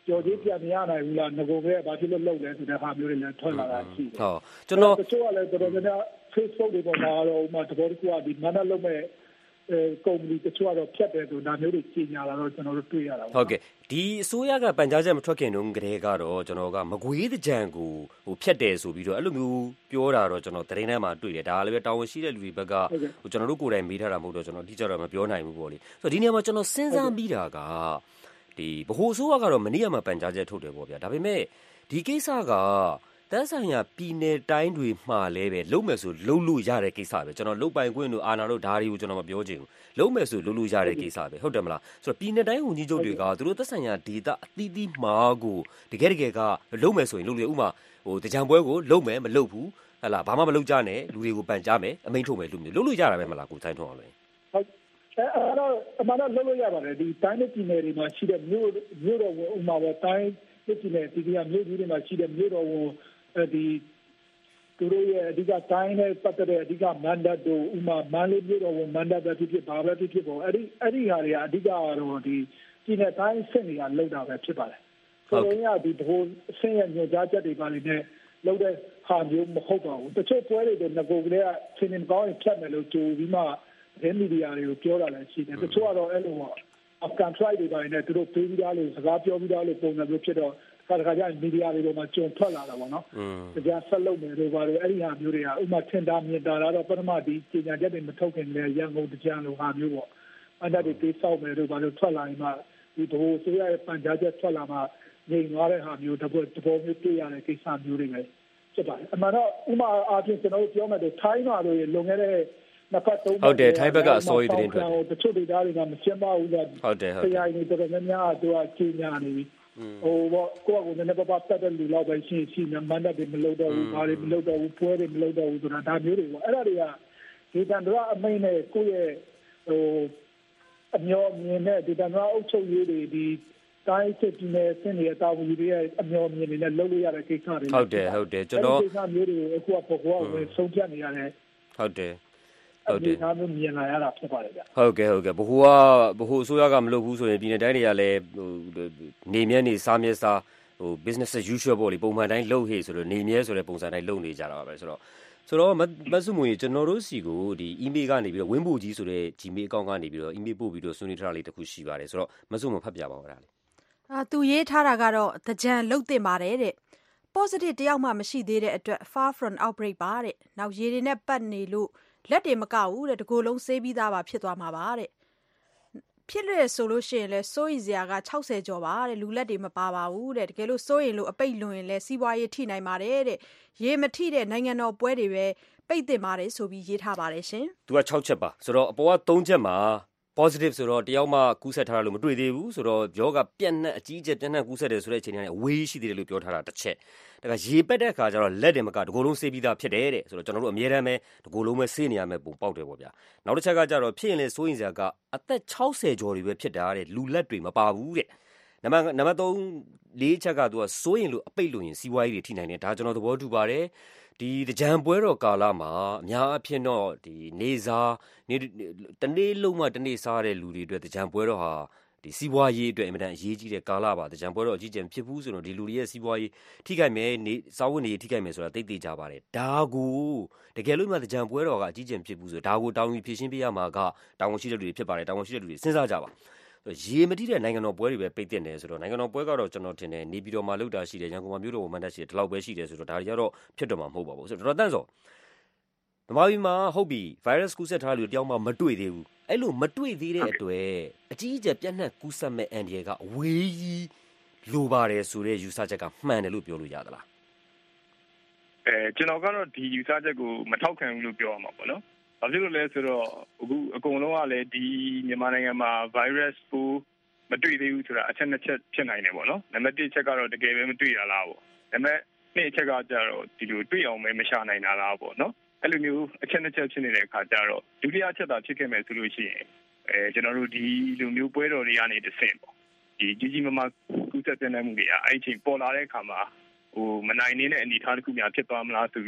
ကြော်ကြီးပြန်မရနိုင်ဘူးလားငကိုကလေးဘာဖြစ်လို့လုံလဲဆိုတဲ့ဟာမျိုးတွေလည်းထွက်လာတာရှိတယ်ဟုတ်ကျွန်တော်တချို့ကလည်းတော်တော်များများ Facebook တွေပေါ်မှာတော့ဥမာတဘောတကူကဒီမနက်လုံးမဲ့အဲကုမ္ပဏီတချို့ကတော့ဖြတ်တယ်ဆိုဒါမျိုးတွေကြီးညာလာတော့ကျွန်တော်တို့တွေ့ရတာပေါ့ဟုတ်ကဲ့ဒီအစိုးရကပန်ကြားချက်မထွက်ခင်တုန်းကတည်းကတော့ကျွန်တော်ကမကွေးတကြံကိုဟိုဖြတ်တယ်ဆိုပြီးတော့အဲ့လိုမျိုးပြောတာတော့ကျွန်တော်သတင်းထဲမှာတွေ့တယ်ဒါလည်းပဲတာဝန်ရှိတဲ့လူတွေဘက်ကဟိုကျွန်တော်တို့ကိုယ်တိုင်မေးထားတာမဟုတ်တော့ကျွန်တော်တိကျတော့မပြောနိုင်ဘူးပေါ့လေဆိုတော့ဒီနေရာမှာကျွန်တော်စဉ်းစားပြီးတာကဒီဗဟိုအစိုးရကတော့မနေ့ကမှပန်ကြားချက်ထုတ်တယ်ပေါ့ဗျာဒါပေမဲ့ဒီကိစ္စကတန်းဆိုင်ရာပြည်နယ်တိုင်းတွေမှာလည်းပဲလုံးမယ်ဆိုလုံးလို့ရတဲ့ကိစ္စပဲကျွန်တော်လုံးပိုင်ခွင့်တို့အာဏာတို့ဓာရီကိုကျွန်တော်မပြောချင်ဘူးလုံးမယ်ဆိုလုံးလို့ရတဲ့ကိစ္စပဲဟုတ်တယ်မလားဆိုတော့ပြည်နယ်တိုင်းဝန်ကြီးချုပ်တွေကသူတို့သက်ဆိုင်ရာဒေသအသီးသီးမှာကိုတကယ်တကယ်ကလုံးမယ်ဆိုရင်လုံးလို့ဥမာဟိုတကြံပွဲကိုလုံးမယ်မလုံးဘူးဟဲ့လားဘာမှမလုပ်ကြနဲ့လူတွေကိုပန်ကြားမယ်အမိန့်ထုတ်မယ်လူမျိုးလုံးလို့ရတာပဲမလားကိုဆိုင်ထုံးအောင်လေဟုတ်အဲ့တော့အမှန်တော့လုံးလို့ရပါတယ်ဒီတိုင်းပြည်နယ်တွေမှာရှိတဲ့မြို့မြို့တော်ဥမာပဲတိုင်းပြည်နယ်ဒီကမြို့ကြီးတွေမှာရှိတဲ့မြို့တော်ဒီသူတို့ရဲ့အဓိကတိုင်းနဲ့ပတ်သက်တဲ့အဓိကမန်ဒတ်တို့ဥမာမန်လေးမြို့တော်ဝန်မန်ဒတ်ပဲဖြစ်ဖြစ်ဘာပဲဖြစ်ဖြစ်ပေါ့အဲ့ဒီအဲ့ဒီဟာတွေကအဓိကတော့ဒီပြည်နယ်တိုင်းစစ်နေတာလောက်တာပဲဖြစ်ပါတယ်ဆိုတော့ညဒီဘိုးအဆင့်ရညွှန်ကြားချက်တွေပါနေနဲ့လောက်တဲ့ဟာမျိုးမဟုတ်ပါဘူးတချို့ပွဲတွေတော့ငကိုကလေးကဆင်းနေကောင်းရင်ဖြတ်မယ်လို့ကြိုပြီးမှဒဲမီဒီယာတွေကိုပြောတာလည်းရှိတယ်တချို့ကတော့အဲ့လိုပေါ့ Afghan tribe တွေပါနေသူတို့ပေးပြီးသားလို့စကားပြောပြီးသားလို့ပုံစံမျိုးဖြစ်တော့ခါတခါကျမီဒီယာတွေပေါ်မှာကြုံထွက်လာတာပေါ့နော်။တရားဆက်လုပ်နေလို့ပါတယ်အဲ့ဒီဟာမျိုးတွေကဥမာထင်တာမြင်တာတော့ပထမဒီကြေညာချက်တွေမထုတ်ခင်လည်းရန်ကုန်တရားလိုဟာမျိုးပေါ့။အဲ့ဒါတွေပြေးဆောက်မယ်လို့ဘာလို့ထွက်လာရင်မှဒီဘိုးဆိုရရဲ့ပန်ကြားချက်ထွက်လာမှငြိမ်သွားတဲ့ဟာမျိုးတဘောတဘောမျိုးတွေ့ရတဲ့ကိစ္စမျိုးတွေပဲဖြစ်ပါတယ်။အမှန်တော့ဥမာအားဖြင့်ကျွန်တော်တို့ပြောမယ်ဆိုထိုင်းမှာလို့လုံခဲ့တဲ့နှစ်ဖက်သုံးဟုတ်တယ်ထိုင်းဘက်ကအစိုးရသတင်းထွက်တယ်တချို့ဒေသတွေကမရှင်းပါဘူးလားဟုတ်တယ်ဟုတ်တယ်တရားရည်တော်တော်များများသူကကြေညာနေပြီဟိုဘောကိုကကိုလည်းပပပတ်တဲ့လူလောက်ပဲရှိရှိနမန္တတွေမလုပ်တော့ဘူးဘာတွေမလုပ်တော့ဘူးပွဲတွေမလုပ်တော့ဘူးဆိုတာဒါမျိုးတွေပေါ့အဲ့ဒါတွေကဒီတန်ត្រအမိန်နဲ့ကိုယ့်ရဲ့ဟိုအမျော်မြင်တဲ့ဒီတန်ត្រအုပ်ချုပ်ရေးတွေဒီတိုင်းစစ်ပြည်နယ်စင်တွေတာဝန်ယူတွေရဲ့အမျော်မြင်နေတဲ့လုပ်လို့ရတဲ့ကိစ္စတွေဟုတ်တယ်ဟုတ်တယ်ကျွန်တော်ကိစ္စမျိုးတွေအခုကပေါ်ပေါ်ဝင်ဆုံးဖြတ်နေရတယ်ဟုတ်တယ်ဟုတ်တယ်ဒါမျိုးမြင်လာရတာဖြစ်ပါတယ်ဗျဟုတ်ကဲ့ဟုတ်ကဲ့ဘ ഹു ကဘ ഹു အစိုးရကမလုပ်ဘူးဆိုရင်ပြည်နယ်တိုင်းတွေကလည်းဟိုနေမြဲနေစားမြဲစားဟို business as usual ပေါ့လေပုံမှန်တိုင်းလုပ်ဟေ့ဆိုတော့နေမြဲဆိုတဲ့ပုံစံတိုင်းလုပ်နေကြတာပါပဲဆိုတော့ဆိုတော့မဆုမွေကျွန်တော်တို့စီကိုဒီ email ကနေပြီးတော့ဝင်းဖို့ကြီးဆိုတဲ့ Gmail account ကနေပြီးတော့ email ပို့ပြီးတော့ဆွေးနွေးထားတာလေးတစ်ခုရှိပါတယ်ဆိုတော့မဆုမဖတ်ပြပါဦးအဲ့ဒါလေးအာသူရေးထားတာကတော့တကြံလုတ်တင်ပါတယ်တဲ့ positive တယောက်မှမရှိသေးတဲ့အတွက် far from outbreak ပါတဲ့နောက်ရေတွေနဲ့ပတ်နေလို့လက်တွေမကောက်ဘူးတဲ့တကူလုံးဆေးပြီးသားပါဖြစ်သွားမှာပါတဲ့ဖြစ်လို့ဆိုလို့ရှိရင်လဲစိုးရိမ်စရာက၆၀ကျော်ပါတဲ့လူလက်တွေမပါပါဘူးတဲ့တကယ်လို့စိုးရိမ်လို့အပိတ်လွန်ရင်လဲစီးပွားရေးထိနိုင်ပါတယ်တဲ့ရေမထိတဲ့နိုင်ငံတော်ပွဲတွေပဲပိတ်တင်ပါတယ်ဆိုပြီးရေးထားပါတယ်ရှင်သူက၆ချက်ပါဆိုတော့အပေါ်က၃ချက်မှာ positive ဆိုတော့တယောက်မှကူးဆက်ထားတာလို့မတွေ့သေးဘူးဆိုတော့ယောဂပြန့်နှံ့အကြီးအကျယ်ပြန့်နှံ့ကူးဆက်တယ်ဆိုတဲ့အချိန်ကနေအဝေးရှိသေးတယ်လို့ပြောထားတာတစ်ချက်ဒါကရေပက်တဲ့အခါကျတော့လက်တယ်မကတကိုယ်လုံးဆေးပြီးသားဖြစ်တယ်တဲ့ဆိုတော့ကျွန်တော်တို့အများတမ်းပဲတကိုယ်လုံးပဲဆေးနေရမယ်ပုံပေါက်တယ်ပေါ့ဗျာနောက်တစ်ချက်ကကျတော့ဖြစ်ရင်လေစိုးရင်စရာကအသက်၆၀ကျော်တွေပဲဖြစ်တာတဲ့လူလက်တွေမပါဘူးတဲ့နံပါတ်နံပါတ်၃လေးချက်ကသူကစိုးရင်လို့အပိတ်လို့ရင်စီးပွားရေးတွေထိနိုင်တယ်ဒါကျွန်တော်သဘောတူပါတယ်ဒီတကြံပွဲတော်ကာလမှာအများအဖြစ်တော့ဒီနေစားနေတနေ့လုံးမှတနေ့စားတဲ့လူတွေအတွက်တကြံပွဲတော်ဟာဒီစီးပွားရေးအတွက်အင်မတန်အရေးကြီးတဲ့ကာလပါတကြံပွဲတော်အကြီးကျယ်ဖြစ်ဘူးဆိုတော့ဒီလူတွေရဲ့စီးပွားရေးထိခိုက်မယ်နေစားဝတ်နေရေးထိခိုက်မယ်ဆိုတာသိသိကြပါတယ်ဒါကိုတကယ်လို့မှတကြံပွဲတော်ကအကြီးကျယ်ဖြစ်ဘူးဆိုဒါကိုတောင်းယူဖြည့်ရှင်းပေးရမှာကတာဝန်ရှိတဲ့လူတွေဖြစ်ပါတယ်တာဝန်ရှိတဲ့လူတွေစဉ်းစားကြပါရေမတိတဲ့နိုင်ငံတော်ပွဲတွေပဲပိတ်တင်တယ်ဆိုတော့နိုင်ငံတော်ပွဲကတော့ကျွန်တော်ထင်တယ်နေပြည်တော်မှာလုပ်တာရှိတယ်ရန်ကုန်မှာမြို့တော်မှာမန္တရှိတယ်ဒီလောက်ပဲရှိတယ်ဆိုတော့ဒါတွေကတော့ဖြစ်တော့မှာမဟုတ်ပါဘူးဆိုတော့တော်တော်တန့်စောဗမာပြည်မှာဟုတ်ပြီ virus ကူးစက်ထားလူတယောက်မှမတွေ့သေးဘူးအဲ့လိုမတွေ့သေးတဲ့အတွက်အကြီးအကျယ်ပြန့်နှံ့ကူးစက်မဲ့အန်ဒီရကအဝေးကြီးလိုပါတယ်ဆိုတဲ့ယူဆချက်ကမှန်တယ်လို့ပြောလို့ရသလားအဲကျွန်တော်ကတော့ဒီယူဆချက်ကိုမထောက်ခံဘူးလို့ပြောရမှာပေါ့နော်ဘာဖြစ်လို့လဲဆိုတော့အခုအကုန်လုံးကလည်းဒီမြန်မာနိုင်ငံမှာ virus ကိုမတွေ့သေးဘူးဆိုတာအချက်နှစ်ချက်ဖြစ်နိုင်တယ်ပေါ့နော်နံပါတ်တစ်ချက်ကတော့တကယ်ပဲမတွေ့ရလားပေါ့နံပါတ်နှစ်အချက်ကကျတော့ဒီလိုတွေ့အောင်ပဲမရှာနိုင်တာလားပေါ့နော်အဲ့လိုမျိုးအချက်နှစ်ချက်ဖြစ်နေတဲ့အခါကျတော့ဒုတိယအချက်သာဖြစ်ခဲ့မယ်ဆိုလို့ရှိရင်အဲကျွန်တော်တို့ဒီလိုမျိုးပွဲတော်တွေကနေတစ်ဆင့်ပေါ့ဒီကြီးကြီးမားမားကူးစက်ပြန့်နှံ့မှုတွေကအဲ့ဒီချိန်ပေါ်လာတဲ့အခါမှာဟိုမနိုင်နေတဲ့အနေအထားတစ်ခုများဖြစ်သွားမလားဆိုပြီးတော့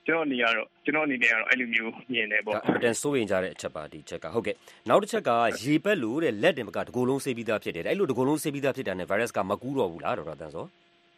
ကျွန်တော်နေရတော့ကျွန်တော်အနေနဲ့ကတော့အဲ့လိုမျိုးမြင်တယ်ပေါ့အတန်စိုးရင်ကြတဲ့အချက်ပါဒီချက်ကဟုတ်ကဲ့နောက်တစ်ချက်ကရေပက်လို့တဲ့လက်တင်မကတကူလုံးဆေးပြီးသားဖြစ်တယ်အဲ့လိုတကူလုံးဆေးပြီးသားဖြစ်တာနဲ့ virus ကမကူးတော့ဘူးလားဒေါက်တာတန်းစော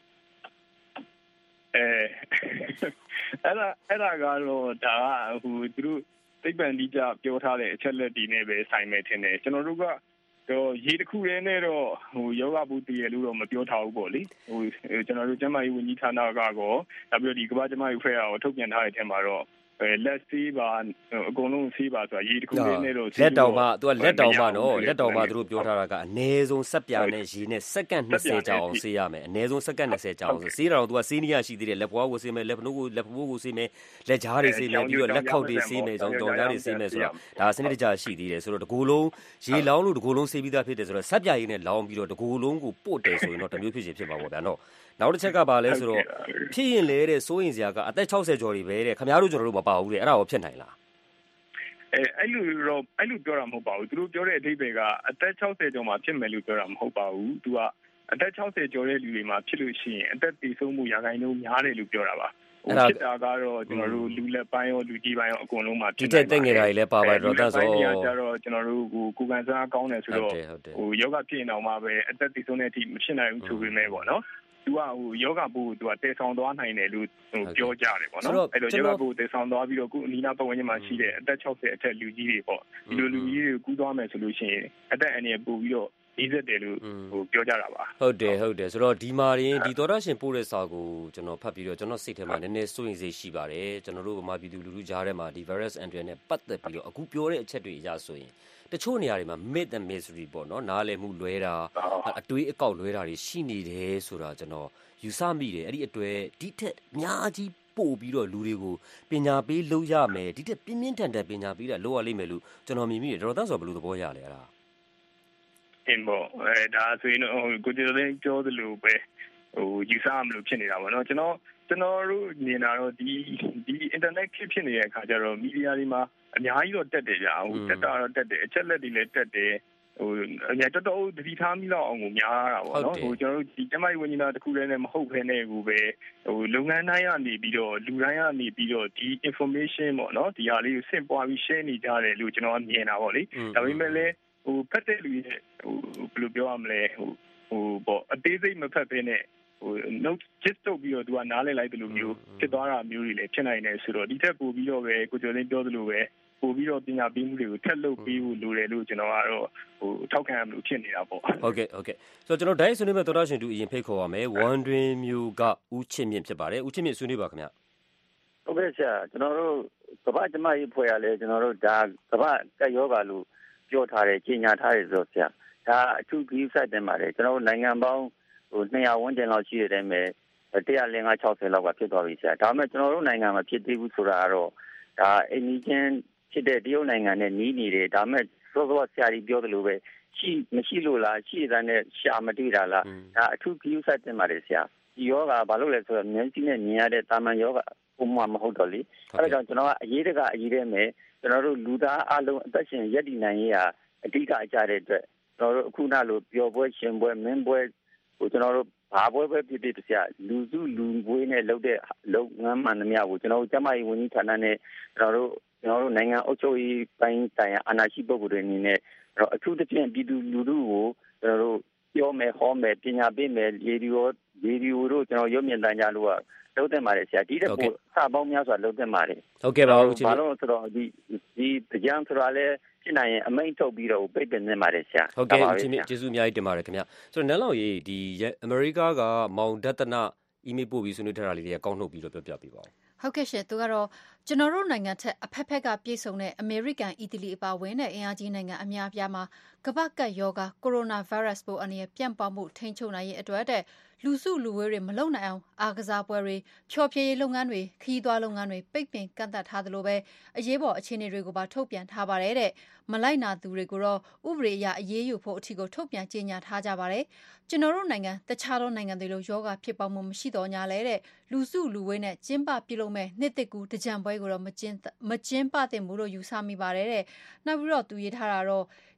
အဲအဲ့ဒါအဲ့ဒါကတော့ဒါကဟိုသူတို့သိပ္ပံတိကျပြောထားတဲ့အချက်လက်ဒီနဲ့ပဲဆိုင်မယ်ထင်တယ်ကျွန်တော်တို့ကတော့ရေတစ်ခုတည်းနဲ့တော့ဟိုယောဂဘူးတည်ရလို့တော့မပြောထားဘူးပေါ့လေဟိုကျွန်တော်တို့ကျန်းမာရေးဝန်ကြီးဌာနကတော့နောက်ပြီးတော့ဒီကမ္ဘာကျန်းမာရေးအဖွဲ့ကထုတ်ပြန်ထားတဲ့အထက်မှာတော့လက်ဆေးပါအကုန်လုံးဆေးပါဆိုတာရေတစ်ခုလေးနဲ့တော့လက်တောင်မှသူကလက်တောင်မှနော်လက်တောင်မှသူတို့ပြောထားတာကအနည်းဆုံးစက်ပြာနဲ့ရေနဲ့စက္ကန့်20ကြာအောင်ဆေးရမယ်အနည်းဆုံးစက္ကန့်20ကြာအောင်ဆေးတာတော့သူကဆေးနီးရရှိသေးတယ်လက်ပွားကိုဆေးမယ်လက်ဖနိုးကိုလက်ဖိုးကိုဆေးမယ်လက်ကြားတွေဆေးမယ်ပြီးတော့လက်ခောက်တွေဆေးမယ်ကြောင်းကြောင်းကြားတွေဆေးမယ်ဆိုတော့ဒါစနစ်တကျရှိသေးတယ်ဆိုတော့တကူလုံးရေလောင်းလို့တကူလုံးဆေးပြီးသားဖြစ်တယ်ဆိုတော့စက်ပြာရည်နဲ့လောင်းပြီးတော့တကူလုံးကိုပို့တယ်ဆိုရင်တော့တမျိုးဖြစ်ချင်ဖြစ်မှာပေါ့ဗျာနော်နောက်တစ်ချက်ကပါလဲဆိုတော့ဖြစ်ရင်လေတဲ့စိုးရင်စရာကအသက်60ကျော်တွေပဲတဲ့ခင်ဗျားတို့ကျွန်တော်တို့မပါဘူးတဲ့အဲ့ဒါရောဖြစ်နိုင်လားအဲအဲ့လိုတော့အဲ့လိုပြောတာမဟုတ်ပါဘူးသူတို့ပြောတဲ့အဓိပ္ပာယ်ကအသက်60ကျော်မှာဖြစ်မယ်လို့ပြောတာမဟုတ်ပါဘူးသူကအသက်60ကျော်တဲ့လူတွေမှာဖြစ်လို့ရှိရင်အသက်တည်ဆုံးမှုရာခိုင်နှုန်းများတယ်လို့ပြောတာပါဟိုဖြစ်တာကတော့ကျွန်တော်တို့လူလက်ပိုင်းရောလူကြီးပိုင်းရောအကုန်လုံးမှာဖြစ်တဲ့တက်ငယ်တာတွေလည်းပါပါတယ်တော့တန်းဆိုတော့ကျတော့ကျွန်တော်တို့ကိုကိုကန်စားကောင်းတယ်ဆိုတော့ဟိုယောဂဖြစ်နေအောင်မှာပဲအသက်တည်ဆုံးတဲ့အထိမဖြစ်နိုင်ဘူးဆိုပေမဲ့ပေါ့နော်သူကဟိုယောဂဘူးသူကတည်ဆောင်သွားနိုင်တယ်လို့ဟိုပြောကြတယ်ပေါ့နော်အဲ့တော့ယောဂဘူးတည်ဆောင်သွားပြီးတော့ခုအနီးနားပတ်ဝန်းကျင်မှာရှိတဲ့အသက်60အထက်လူကြီးတွေပေါ့ဒီလိုလူကြီးတွေကိုကူးသွားမယ်ဆိုလို့ရှိရင်အသက်အန္တရာယ်ပိုပြီးတော့ဒီစက်တယ်လို့ဟိုပြောကြတာပါဟုတ်တယ်ဟုတ်တယ်ဆိုတော့ဒီမှာရင်ဒီသောတာရှင်ပို့တဲ့စာကိုကျွန်တော်ဖတ်ပြီးတော့ကျွန်တော်စိတ်ထဲမှာနည်းနည်းစိုးရိမ်စိတ်ရှိပါတယ်ကျွန်တော်တို့ဗမာပြည်သူလူထုကြားထဲမှာဒီ virus entry နဲ့ပတ်သက်ပြီးတော့အခုပြောတဲ့အချက်တွေအရဆိုရင်တချို့နေရာတွေမှာ myth and mystery ပေါ့နော်နားလည်မှုလွဲတာအတွေးအကောက်လွဲတာတွေရှိနေတယ်ဆိုတာကျွန်တော်ယူဆမိတယ်အဲ့ဒီအတွက်ဒီထက်အများကြီးပို့ပြီးတော့လူတွေကိုပညာပေးလုပ်ရမယ်ဒီထက်ပြင်းပြင်းထန်ထန်ပညာပေးတာလုပ်ရလိမ့်မယ်လို့ကျွန်တော်မြင်မိတယ်ဒေါက်တာဆိုဘယ်လိုသဘောရလဲအဲ့ဒါအင်းပေါ့အဲဒါဆိုရင်ဟိုကိုကျော်လေးပြောသလိုပဲဟိုယူဆမလို့ဖြစ်နေတာပေါ့နော်ကျွန်တော်ကျွန်တော်တို့မြင်တာတော့ဒီဒီ internet ဖြစ်ဖြစ်နေတဲ့အခါကျတော့မီဒီယာတွေမှာအများကြီးတော့တက်တယ်ကြာဟိုတက်တာတော့တက်တယ်အချက်လက်တွေလည်းတက်တယ်ဟိုအများတော်တော်တတိထားမိလောက်အောင်ကိုများတာပေါ့နော်ဟိုကျွန်တော်တို့ဒီကျမကြီးဝန်ကြီးသားတစ်ခုတည်းနဲ့မဟုတ်ဘဲနဲ့ကိုပဲဟိုလုပ်ငန်းတိုင်းကနေပြီးတော့လူတိုင်းကနေပြီးတော့ဒီ information ပေါ့နော်ဒီဟာလေးကိုဆင့်ပွားပြီး share နေကြတယ်လို့ကျွန်တော်မြင်တာပေါ့လေဒါပေမဲ့လည်းဟိုဖတ်တဲ့လူရဲ့ဟိုဘယ်လိုပြောရမလဲဟိုဟိုပေါ့အသေးစိတ်မဖတ်ဘဲနဲ့ဟို note just တော့ပြီးတော့သူကနားလည်လိုက်တယ်လို့မျိုးဖြစ်သွားတာမျိုးတွေလည်းဖြစ်နိုင်တယ်ဆိုတော့ဒီထက်ပိုပြီးတော့ပဲကိုကျော်လင်းပြောသလိုပဲပို့ပြီးတော့ပညာပေးမှုတွေကိုထက်လုပ်ပေးဖို့လိုတယ်လို့ကျွန်တော်ကတော့ဟိုထောက်ခံရမလို့ဖြစ်နေတာပေါ့ဟုတ်ကဲ့ဟုတ်ကဲ့ဆိုတော့ကျွန်တော်ဒိုင်းဆွေးနွေးမဲ့သောတာရှင်တူအရင်ဖိတ်ခေါ်ပါမယ်ဝမ်တွင်မျိုးကဦးချစ်မြင့်ဖြစ်ပါတယ်ဦးချစ်မြင့်ဆွေးနွေးပါခင်ဗျဟုတ်ကဲ့ဆရာကျွန်တော်တို့ကမ္ဘာ့ကျန်းမာရေးအဖွဲ့ကလည်းကျွန်တော်တို့ဒါကမ္ဘာ့ကပ်ရောဂါလို့ပြောထားတယ်ကြီးညာထားတယ်ဆိုတော့ဆရာဒါအထူးဂရုစိုက်တင်ပါတယ်ကျွန်တော်တို့နိုင်ငံပေါင်းဟိုနှစ်ရာဝန်းကျင်လောက်ရှိတဲ့အတိုင်းပဲone hundred sixtyလောက်ကဖြစ်သွားပြီဆရာဒါပေမဲ့ကျွန်တော်တို့နိုင်ငံမှာဖြစ်သေးဘူးဆိုတာကတော့ဒါအိမ်ကြီးချင်းဖြစ်တဲ့တရုတ်နိုင်ငံနဲ့နီးနေတယ်ဒါမဲ့စောစောဆရာကြီးပြောသလိုပဲရှိမရှိလို့လားရှိတဲ့နဲ့ရှာမတွေ့တာလားဒါအထူးဂရုစိုက်တင်ပါတယ်ဆရာဒီယောဂဘာလို့လဲဆိုတော့မျက်စိနဲ့မြင်ရတဲ့တာမန်ယောဂပုံမှန်မဟုတ်တော့လေအဲဒါကြောင့်ကျွန်တော်ကအရေးတကအရေးတဲ့မယ်ကျွန်တော်တို့လူသားအလုံးအသက်ရှင်ရပ်တည်နိုင်ရေးဟာအဓိကအကြတဲ့အတွက်ကျွန်တော်တို့အခုနလိုပျော်ပွဲရှင်ပွဲမင်းပွဲဟိုကျွန်တော်တို့ဘာပွဲပဲဖြစ်ဖြစ်ဆရာလူစုလူပွဲနဲ့လုပ်တဲ့လုပ်ငန်းမှန်သမျှကိုကျွန်တော်တို့ကျမကြီးဝန်ကြီးဌာနနဲ့ကျွန်တော်တို့ကျွန်တော်တို့နိုင်ငံအုပ်ချုပ်ရေးပိုင်းဆိုင်ရာအာဏာရှိပုဂ္ဂိုလ်တွေအနေနဲ့အထူးသဖြင့်ပြည်သူလူထုကိုကျွန်တော်တို့ပြောမယ်ဟောမယ်ပညာပေးမယ်ရေဒီယိုရေဒီယိုတို့ကျွန်တော်ရုပ်မြင်သံကြားလို့ကလုပ်တဲ့ပါတယ်ဆရာဒီတဲ့ပို့စပေါင်းများစွာလုပ်တဲ့ပါတယ်ဟုတ်ကဲ့ပါဦးချစ်ဘာလို့ဆိုတော့ဒီဒီတရားဆိုတာလဲဖြစ်နိုင်ရင်အမိန့်ထုတ်ပြီးတော့ပိတ်ပင်နေပါတယ်ဆရာဟုတ်ကဲ့ချစ်မြင့်ကျေးဇူးအများကြီးတင်ပါတယ်ခင်ဗျဆိုတော့နန်းလောင်ကြီးဒီအမေရိကကမောင်ဒသနာအီးမေးလ်ပို့ပြီးဆွေးနွေးထားတာလေးတွေကကောက်နှုတ်ပြီးတော့ပြောပြပေးပါဦးဟုတ်ကဲ့ရှင်သူကတော့ကျွန်တော်တို့နိုင်ငံထက်အဖက်ဖက်ကပြေဆုံးတဲ့အမေရိကန်အီတလီအပါအဝင်တဲ့အင်အားကြီးနိုင်ငံအများအပြားမှာကမ္ဘာ့ကပ်ရောဂါကိုရိုနာဗိုင်းရပ်စ်ပိုးအန္တရာယ်ပြန့်ပွားမှုထိန်းချုပ်နိုင်ရေးအတွက်တဲ့လူစုလူဝေးတွေမလုပ်နိုင်အောင်အားကစားပွဲတွေဖျော်ဖြေရေးလုပ်ငန်းတွေခရီးသွားလုပ်ငန်းတွေပိတ်ပင်ကန့်သတ်ထားသလိုပဲအရေးပေါ်အခြေအနေတွေကိုပါထုတ်ပြန်ထားပါတယ်တဲ့မလိုက်နာသူတွေကိုတော့ဥပဒေအရအရေးယူဖို့အထီကိုထုတ်ပြန်ကြေညာထားကြပါတယ်ကျွန်တော်တို့နိုင်ငံတခြားသောနိုင်ငံတွေလိုယောဂဖြစ်ပေါ်မှုမရှိတော့ညာလဲတဲ့လူစုလူဝေးနဲ့ကျင်းပပြုလုပ်မဲ့နှစ်သက်ကူတကြံပွဲကိုတော့မကျင်းမကျင်းပသင့်ဘူးလို့ယူဆမိပါတယ်တဲ့နောက်ပြီးတော့သူရေးထားတာတော့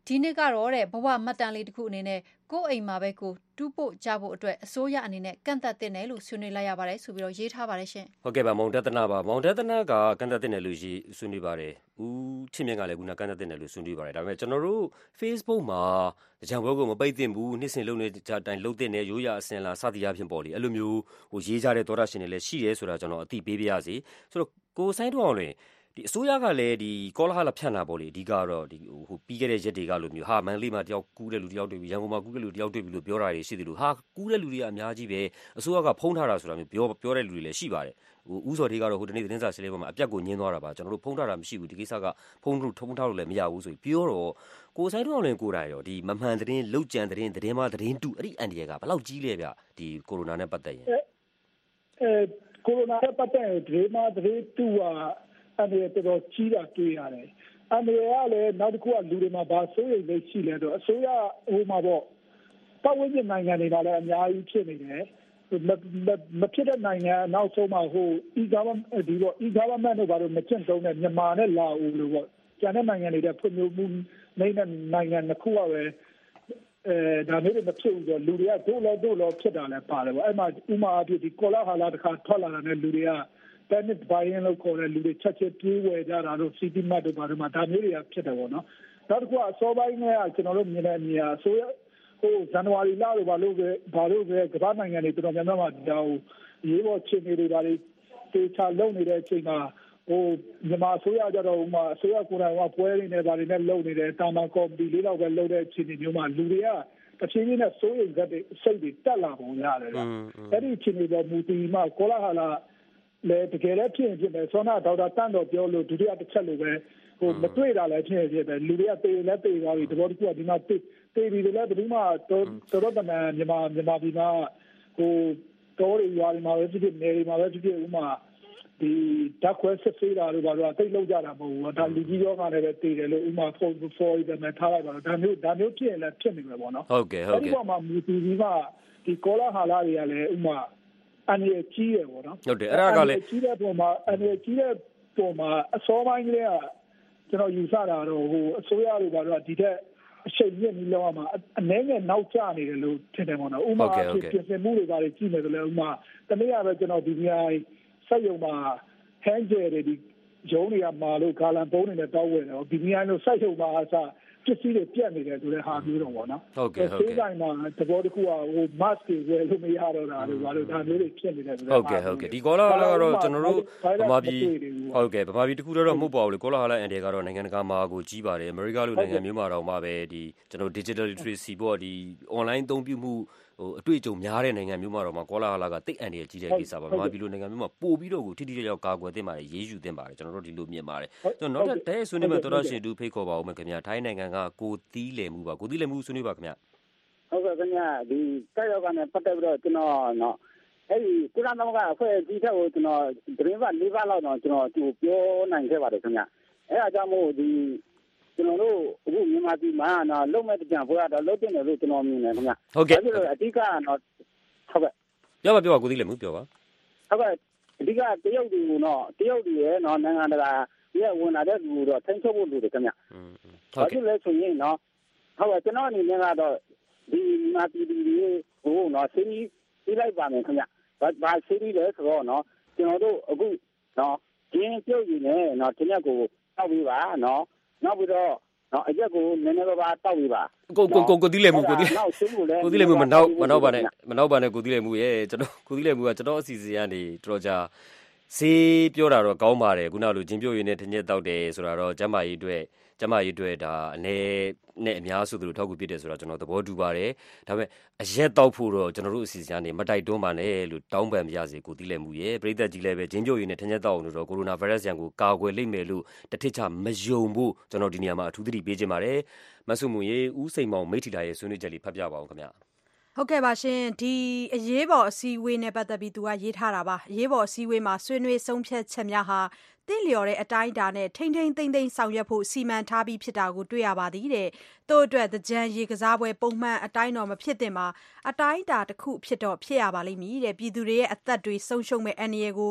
ဒီနှစ်ကတော့တဲ့ဘဝမှတ်တမ်းလေးတစ်ခုအနေနဲ့ကိုယ့်အိမ်မှာပဲကိုတူးပို့ကြဖို့အတွက်အစိုးရအနေနဲ့ကန့်သတ်တင်တယ်လို့ဆွေးနွေးလိုက်ရပါတယ်ဆိုပြီးတော့ရေးထားပါတယ်ရှင်ဟုတ်ကဲ့ပါမောင်တသနာပါမောင်တသနာကကန့်သတ်တင်တယ်လို့ရေးဆွေးနွေးပါတယ်ဦးချင်းမြင့်ကလည်းခုနကန့်သတ်တင်တယ်လို့ဆွေးနွေးပါတယ်ဒါပေမဲ့ကျွန်တော်တို့ Facebook မှာကြံပွဲကိုမပိတ်သင့်ဘူးနှစ်စဉ်လုံးနေကြတိုင်းလုံးတင်နေရိုးရအစင်လာစသည်အဖြစ်ပေါ်လေအဲ့လိုမျိုးဟိုရေးကြတဲ့သောတာရှင်တွေလည်းရှိရဲဆိုတာကျွန်တော်အသိပေးပြရစီဆိုတော့ကိုဆိုင်တော့အောင်လေဒီအစိုးရကလည်းဒီကောလာဟလဖြန့်တာပေါ့လေအဓိကတော့ဒီဟိုပြီးခဲ့တဲ့ရက်တွေကလိုမျိုးဟာမန်လေးမှာတယောက်ကူးတဲ့လူတယောက်တွေ့ပြီးရန်ကုန်မှာကူးတဲ့လူတယောက်တွေ့ပြီးလို့ပြောတာတွေရှိတယ်လို့ဟာကူးတဲ့လူတွေကအများကြီးပဲအစိုးရကဖုံးထားတာဆိုတာမျိုးပြောပြောတဲ့လူတွေလည်းရှိပါတယ်ဟိုဥစော်တွေကတော့ဟိုတနေ့သတင်းစာရှင်းလင်းပွဲမှာအပြတ်ကိုညင်းသွားတာပါကျွန်တော်တို့ဖုံးထားတာမရှိဘူးဒီကိစ္စကဖုံးလို့ထုံးထားလို့လည်းမရဘူးဆိုပြီးပြောတော့ကိုဆိုင်တော့လည်းကိုယ်တိုင်ရောဒီမမှန်သတင်းလောက်ကြံသတင်းသတင်းမှာသတင်းတူအဲ့ဒီအန်ဒီရကဘယ်လောက်ကြီးလဲဗျဒီကိုရိုနာနဲ့ပတ်သက်ရင်အဲကိုရိုနာနဲ့ပတ်သက်ရင်သတင်းမှာသတင်းတူကအန်ဒီရတော်ကြီးတာတွေ့ရတယ်အန်ဒီရကလည်းနောက်တစ်ခုကလူတွေမှာဘာဆိုရိတ်လေးရှိလဲတော့အစိုးရဟိုမှာပေါ့ပတ်ဝန်းကျင်နိုင်ငံတွေမှာလည်းအများကြီးဖြစ်နေတယ်မဖြစ်တဲ့နိုင်ငံနောက်ဆုံးမှာဟို e-government ဒီပေါ့ e-government တို့ဘာလို့မကျင့်သုံးတဲ့မြန်မာနဲ့လာအိုလို့ပေါ့ကျန်တဲ့နိုင်ငံတွေတဲ့ဖွံ့ဖြိုးမှုနေတဲ့နိုင်ငံတစ်ခုကပဲအဲဒါမျိုးတွေမဖြစ်ဘူးဆိုလူတွေကဒို့လောဒို့လောဖြစ်တာလည်းပါတယ်ပေါ့အဲ့မှာဥမာအဖြစ်ဒီကောလာဟာလာတစ်ခါထွက်လာတဲ့လူတွေက panic buying လို့ခေါ်တဲ့လူတွေချက်ချင်းပြေးဝယ်ကြတာတို့ city mart တို့ဘာလို့မှဒါမျိုးတွေကဖြစ်တယ်ပေါ့နော်နောက်တစ်ခုကအစောပိုင်းကကျွန်တော်တို့မြင်တဲ့အမြင်အဆိုးဟိုဇန်နဝါရီလလို့ဘာလို့ပဲဘာလို့ပဲကမ္ဘာနိုင်ငံတွေတော်တော်များများမှာဒါဟိုရေးပေါ်ချင်းတွေတွေတေချာလုံနေတဲ့အချိန်မှာဟိုမြန်မာအစိုးရကြတော့ဥမာအစိုးရကိုယ်တိုင်ကပွဲတွေနဲ့ဗာတွေနဲ့လုံနေတယ်တာမန်ကော်မတီလေးတော့ပဲလုံတဲ့အချိန်မျိုးမှာလူတွေကတဖြည်းဖြည်းနဲ့စိုးရိမ်ကြတဲ့စိတ်တွေတက်လာပုံရတယ်ဗျအဲ့ဒီအချိန်တွေမူတည်မှကောလာဟာလာလေတကယ်လည်းဖြစ်ရင်ဖြစ်မယ်ဆောနာဒေါက်တာတန်းတော်ပြောလို့ဒုတိယတစ်ချက်လိုပဲဟိုမတွေ့တာလည်းဖြစ်ဖြစ်ပဲလူတွေကတေးလည်းတေးသွားပြီတဘောတခုကဒီမှာတေးတေးပြီးလည်းဘယ်သူမှတော်တော်တမန်မြန်မာမြန်မာပြည်မှာဟိုတော်ရီရွာတွေမှာပဲဖြစ်ဖြစ်နေတွေမှာပဲဖြစ်ဖြစ်ဥမာဒီဓာတ်ခွဲစစ်ဆေးတာတို့ဘာလို့တိတ်လောက်ကြတာမဟုတ်ဘူးဒါလူကြီးရောကလည်းပဲတေးတယ်လို့ဥမာ for for ဒီမှာထားလိုက်ပါတော့ဒါမျိုးဒါမျိုးဖြစ်ရင်လည်းဖြစ်နေမှာပေါ့နော်ဟုတ်ကဲ့ဟုတ်ကဲ့အဲ့ဒီပေါ်မှာမူတည်ပြီးမှဒီကောလာဟာလာတွေကလည်းဥမာအနေကြီးရပေါ့နော်ဟုတ်တယ်အဲ့ဒါကလည်းကြီးတဲ့ပုံမှာအနေကြီးတဲ့ပုံမှာအစောပိုင်းကလေးကကျွန်တော်ယူဆတာတော့ဟိုအစိုးရတွေကတော့ဒီတဲ့အချိန်မြင့်ပြီးလောက်မှာအနည်းငယ်နောက်ကျနေတယ်လို့ထင်တယ်ပေါ့နော်ဥမာပြင်ဆင်မှုတွေပါတယ်ကြည့်မယ်ဆိုလည်းဥမာတနေ့ကပဲကျွန်တော်ဒီနေရာစက်ရုံမှာဟန်ဂျယ်တွေဒီဂျုံတွေကမာလို့ဂါလန်ပုံးတွေနဲ့တောက်ဝဲတယ်ဒီနေရာလို့စက်ရုံမှာအစားပစ္စည်းတွေပြတ်နေတယ်ဆိုတဲ့ဟာမျိုးတော့ပေါ့နော်ဟုတ်ကဲ့ဟုတ်ကဲ့ဒီတိုင်းမှာတဘောတခုကဟို mask တွေဝယ်လို့မရတော့တာလို့ဘာလို့ဒါမျိုးတွေဖြစ်နေတယ်ဆိုတော့ဟုတ်ကဲ့ဟုတ်ကဲ့ဒီကောလာဟာလာကတော့ကျွန်တော်တို့ဗမာပြည်ဟုတ်ကဲ့ဗမာပြည်တခုတော့မဟုတ်ပါဘူးလေကောလာဟာလာအန်တယ်ကတော့နိုင်ငံတကာမှာကိုကြီးပါတယ်အမေရိကလိုနိုင်ငံမျိုးမှာတော့မှပဲဒီကျွန်တော် digital literacy ပေါ့ဒီ online သုံးပြုမှုဟိုအတွေ့အကြုံများတဲ့နိုင်ငံမျိုးမှာတော့မှကောလာဟာလာကတိတ်အန်တယ်ကြီးတဲ့ကိစ္စပါဗမာပြည်လိုနိုင်ငံမျိုးမှာပို့ပြီးတော့ကိုထိထိရောက်ကာကွယ်သင့်ပါတယ်ရေးယူသင့်ပါတယ်ကျွန်တော်တို့ဒီလိုမြင်ပါတယ်ကျွန်တော်နောက်တဲ့ဆွေးနွေးမဲ့တော်တော်ရှင်တူဖိတ်ခေါ်ပါဦးမယ်ခင်ဗျာထိုင်းနိုင်ငံကကိုသီးလည်မှုပါကိုသီးလည်မှုဆွေးနွေးပါခင်ဗျဟုတ်ကဲ့ခင်ဗျာဒီတက်ရောက်ကနေပတ်သက်ပြီးတော့ကျွန်တော်နော်အဲ့ဒီကုလသမဂ္ဂအဖွဲ့အစည်းထက်ကိုကျွန်တော်သတင်းပတ်၄ပတ်လောက်တော့ကျွန်တော်သူပြောနိုင်ခဲ့ပါတယ်ခင်ဗျာအဲ့ဒါကြောင့်မို့ဒီကျွန်တော်တို့အခုမြန်မာပြည်မှာနော်လုံမဲ့ကြံဖို့တော့လုံတင်တယ်လို့ကျွန်တော်မြင်တယ်ခင်ဗျာဟုတ်ကဲ့အဲ့ဒီအဓိကတော့ဟုတ်ကဲ့ပြောပါပြောပါကိုသီးလည်မှုပြောပါဟုတ်ကဲ့အဓိကတရုတ်ပြည်ကိုနော်တရုတ်ပြည်ရဲ့နော်နိုင်ငံတကာရဲ့ဝင်လာတဲ့လူတော့ထိန်းချုပ်ဖို့လိုတယ်ခင်ဗျာဟုတ်ကဲ့လဲဆိုရင်နော်ဟုတ်ကဲ့ကျွန်တော်အနေနဲ့ကတော့ဒီမြန်မာပြည်ပြည်ဟိုနော်စီးပြီးလိုက်ပါမယ်ခင်ဗျဘာဘာစီးပြီးလဲဆိုတော့နော်ကျွန်တော်တို့အခုနော်ကျင်းပြုတ်ရည်နဲ့နော်ဒီနေ့ကိုတောက်ပြီးပါနော်နောက်ပြီးတော့နော်အရက်ကိုနည်းနည်းပါးပါးတောက်ပြီးပါကိုကိုကိုကိုသီးလည်မှုကိုသီးကိုသီးလည်မှုမနောက်မနောက်ပါနဲ့မနောက်ပါနဲ့ကိုသီးလည်မှုရဲ့ကျွန်တော်ကိုသီးလည်မှုကကျွန်တော်အစီအစဉ်ကနေတော်တော်ကြာစေးပြောတာတော့ကောင်းပါတယ်ခုနကလိုဂျင်းပြုတ်ရည်နဲ့ထင်းချက်တောက်တယ်ဆိုတာတော့ကျမကြီးအတွက်ကျမကြီးအတွက်ဒါအနေနဲ့အများစုသူတို့ထောက်ကူပြတယ်ဆိုတော့ကျွန်တော်သဘောတူပါတယ်ဒါပေမဲ့အရက်တောက်ဖို့တော့ကျွန်တော်တို့အစီအစဉ်ကနေမတိုက်တွန်းပါနဲ့လို့တောင်းပန်ပါရစေကိုသီးလည်မှုရဲ့ပြည်သက်ကြီးလည်းပဲဂျင်းပြုတ်ရည်နဲ့ထင်းချက်တောက်အောင်လို့တော့ကိုရိုနာဗိုင်းရပ်စ်ရန်ကိုကာကွယ်လိမ့်မယ်လို့တထစ်ချမယုံဖို့ကျွန်တော်ဒီနေရာမှာအထူးသတိပေးခြင်းပါတယ်မဆုမူရေဦးစိန်မောင်မိထီလာရဲ့ဆွေးနွေးချက်လေးဖတ်ပြပါအောင်ခင်ဗျာဟုတ်ကဲ့ပါရှင်ဒီအရေးပေါ်အစည်းအဝေးနဲ့ပတ်သက်ပြီးသူကရေးထားတာပါအရေးပေါ်အစည်းအဝေးမှာဆွေးနွေးဆုံးဖြတ်ချက်များဟာတင့်လျော်တဲ့အတိုင်းအတာနဲ့ထိမ့်ထိမ့်သိမ့်သိမ့်ဆောင်ရွက်ဖို့စီမံထားပြီးဖြစ်တာကိုတွေ့ရပါသည်တဲ့တို့အတွက်သကြံရေကစားပွဲပုံမှန်အတိုင်းတော့မဖြစ်သင့်ပါအတိုင်းအတာတစ်ခုဖြစ်တော့ဖြစ်ရပါလိမ့်မည်တဲ့ပြည်သူတွေရဲ့အသက်တွေဆုံးရှုံးမဲ့အန္တရာယ်ကို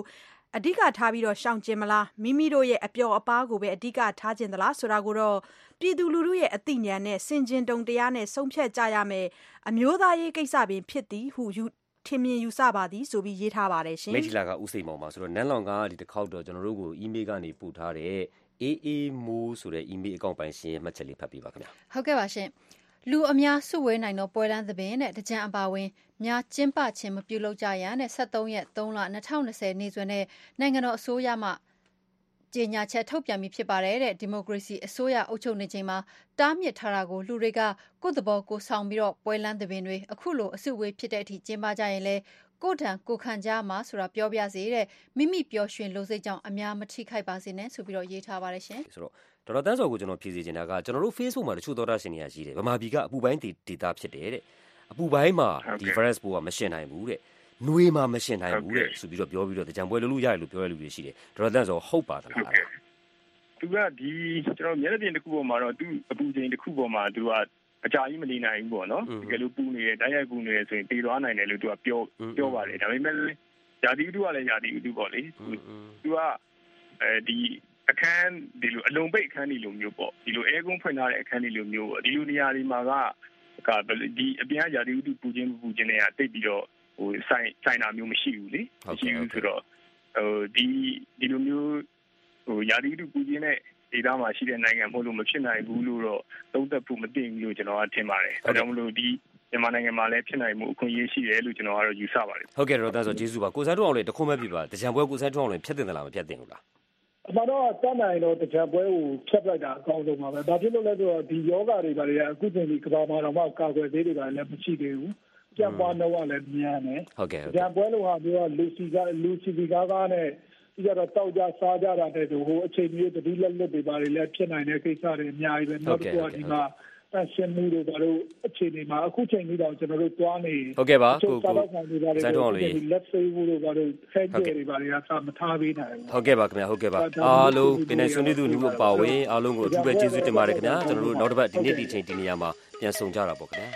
အဓိကထားပြီးတော့ရှောင်ကျင်မလားမိမိတို့ရဲ့အပျော်အပါးကိုပဲအဓိကထားခြင်းသလားဆိုတာကိုတော့ပြည်သူလူထုရဲ့အသိဉာဏ်နဲ့စင်ကျင်တုံတရားနဲ့ဆုံးဖြတ်ကြရမယ်အမျိုးသားရေးကိစ္စပင်ဖြစ်သည်ဟုယူထင်မြင်ယူဆပါသည်ဆိုပြီးရေးထားပါတယ်ရှင်မိတ်လာကဥစိန်မောင်ပါဆိုတော့နန်းလောင်ကဒီတစ်ခေါက်တော့ကျွန်တော်တို့ကို email ကနေပို့ထားတဲ့ အေးအေးမိုးဆိုတဲ့ email အကောင့်ပိုင်ရှင်ရဲ့မှတ်ချက်လေးဖတ်ပြပါခင်ဗျာဟုတ်ကဲ့ပါရှင်လူအများစုဝေးနိုင်သောပွဲလန်းသဘင်နဲ့တကြံအပါဝင်များကျင်းပခြင်းမပြုလုပ်ကြရန်နဲ့ဆက်သုံးရက်သုံးလ၂၀၂၀နေ့စွဲနဲ့နိုင်ငံတော်အစိုးရမှကြေညာချက်ထုတ်ပြန်ပြီးဖြစ်ပါတယ်တဲ့ဒီမိုကရေစီအစိုးရအုပ်ချုပ်နေချိန်မှာတားမြစ်ထားတာကိုလူတွေကကိုယ့်သဘောကိုယ်ဆောင်ပြီးတော့ပွဲလန်းသဘင်တွေအခုလိုအစုဝေးဖြစ်တဲ့အထိကျင်းပကြရင်လေကိုယ်တံကိုခံကြမှာဆိုတာပြောပြစေတဲ့မိမိပျော်ရွှင်လို့စိတ်ကြောင့်အများမထိခိုက်ပါစေနဲ့ဆိုပြီးတော့ရေးထားပါတယ်ရှင်ဆိုတော့ဒေါက်တာတန်းစောကိုကျွန်တော်ဖြည့်စေချင်တာကကျွန်တော်တို့ Facebook မှာတချို့သောတာရှင်တွေကရှိတယ်ဗမာပြည်ကအပူပိုင်းဒေတာဖြစ်တယ်တဲ့အပူပိုင်းမှာဒီ virus ပိုးကမရှင်းနိုင်ဘူးတဲ့နွေမှာမရှင်းနိုင်ဘူးတဲ့ဆိုပြီးတော့ပြောပြီးတော့တကြံပွဲလို့လို့ရတယ်လို့ပြောရတဲ့လူတွေရှိတယ်ဒေါက်တာတန်းစောဟုတ်ပါသလားသူကဒီကျွန်တော်မျက်နှာပြင်တစ်ခုပေါ်မှာတော့သူအပူချိန်တစ်ခုပေါ်မှာသူကအကြာကြီးမနေနိုင်ဘူးပေါ့နော်တကယ်လို့ပူနေတယ်တိုက်ရိုက်ပူနေတယ်ဆိုရင်တည်သွားနိုင်တယ်လို့သူကပြောပြောပါတယ်ဒါပေမဲ့ယာတိဥတုကလည်းယာတိဥတုပေါ့လေသူကအဲဒီအခန်းဒီလိုအလုံးပိတ်အခန်းဒီလိုမျိုးပေါ့ဒီလိုအဲကွန်းဖွင့်ထားတဲ့အခန်းဒီလိုမျိုးပေါ့ဒီလိုနေရာတွေမှာကဒီအပြင်ယာတိဥတုပူခြင်းပူခြင်းတွေကတိတ်ပြီးတော့ဟိုဆိုင်ဆိုင်တာမျိုးမရှိဘူးလေမရှိဘူးဆိုတော့ဟိုဒီဒီလိုမျိုးဟိုယာတိဥတုပူခြင်းနဲ့ဒေသမှာရှိတဲ့နိုင်ငံမို့လို့မဖြစ်နိုင်ဘူးလို့တော့သုံးသပ်ဖို့မသိဘူးလို့ကျွန်တော်ကထင်ပါတယ်။ဒါကြောင့်မလို့ဒီမြန်မာနိုင်ငံမှာလည်းဖြစ်နိုင်မှုအခွင့်အရေးရှိတယ်လို့ကျွန်တော်ကတော့ယူဆပါတယ်။ဟုတ်ကဲ့တော့ဒါဆိုကျေးဇူးပါ။ကိုစန်းထွန်းအောင်လည်းတခုမှပြပါတကြံပွဲကိုစန်းထွန်းအောင်လည်းဖြတ်တင်သလားမဖြတ်တင်ဘူးလား။အမှန်တော့တတ်နိုင်တော့တကြံပွဲကိုဖြတ်လိုက်တာအကောင်းဆုံးပါပဲ။ဘာဖြစ်လို့လဲဆိုတော့ဒီယောဂတွေပါတယ်အခုချိန်ဒီကမ္ဘာမှာတော့ကာကွယ်သေးတွေလည်းမရှိသေးဘူး။ကြံပွားနှုန်းကလည်းမြန်တယ်။ဟုတ်ကဲ့။ကြံပွဲလို့ဟာမျိုးကလူစီကလူစီဒီကားကားနဲ့ဒီကတော့တောက်ကြစားကြတာတဲ့ဟိုအချိန်မျိုးတတိလက်လက်တွေပါတယ်လည်းဖြစ်နိုင်တဲ့ကိစ္စတွေအများကြီးပဲနောက်တစ်ခုကဒီမှာအရှင်းမှုတွေဘာလို့အခြေအနေမှာအခုချိန်ကြီးတော့ကျွန်တော်တို့တွားနေဟုတ်ကဲ့ပါကိုကိုစံတော်အောင်လေးလက်ဖေးဘူးလို့ဘာလို့ဖက်ကြတွေဘာတွေကစမထားပေးနိုင်ဘူးဟုတ်ကဲ့ပါခင်ဗျာဟုတ်ကဲ့ပါအားလုံးပြည်내ဆွေးနွေးသူလူအပါဝင်အားလုံးကိုအထူးပဲကျေးဇူးတင်ပါတယ်ခင်ဗျာကျွန်တော်တို့နောက်တစ်ပတ်ဒီနေ့ဒီချိန်ဒီနေရာမှာပြန်ဆုံကြတာပေါ့ခင်ဗျာ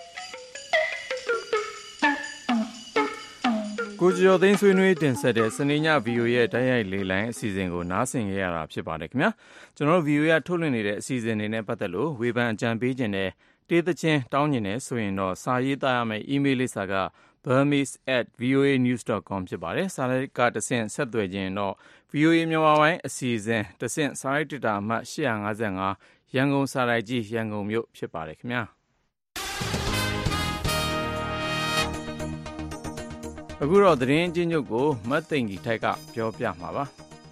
ကိုကျော်သိန်းဆွေးနွေးတင်ဆက်တဲ့စနေည ဗီအိုအေ ရဲ့တိုက်ရိုက်လေလိုင်းအစီအစဉ်ကိုနားဆင်ကြရတာဖြစ်ပါတယ်ခင်ဗျာကျွန်တော်တို့ ဗီအိုအေ ကထုတ်လွှင့်နေတဲ့အစီအစဉ်တွေနဲ့ပတ်သက်လို့ဝေဖန်အကြံပေးခြင်းနဲ့တေးသချင်းတောင်းခြင်းနဲ့ဆိုရင်တော့စာရေးသားရမယ့် email လိပ်စာက burmese at voanews dot com ဖြစ်ပါတယ်စာလိုက်ကတဆင့်ဆက်သွယ်ခြင်းတော့ ဗီအိုအေ မြန်မာပိုင်းအစီအစဉ်တဆင့်စာရိုက်တာအမှတ်၈၅၅ရန်ကုန်စာရိုက်ကြီးရန်ကုန်မြို့ဖြစ်ပါတယ်ခင်ဗျာအခုတော့သတင်းချင်းချုပ်ကိုမတ်သိန်ကြီးထိုက်ကပြောပြမှာပါ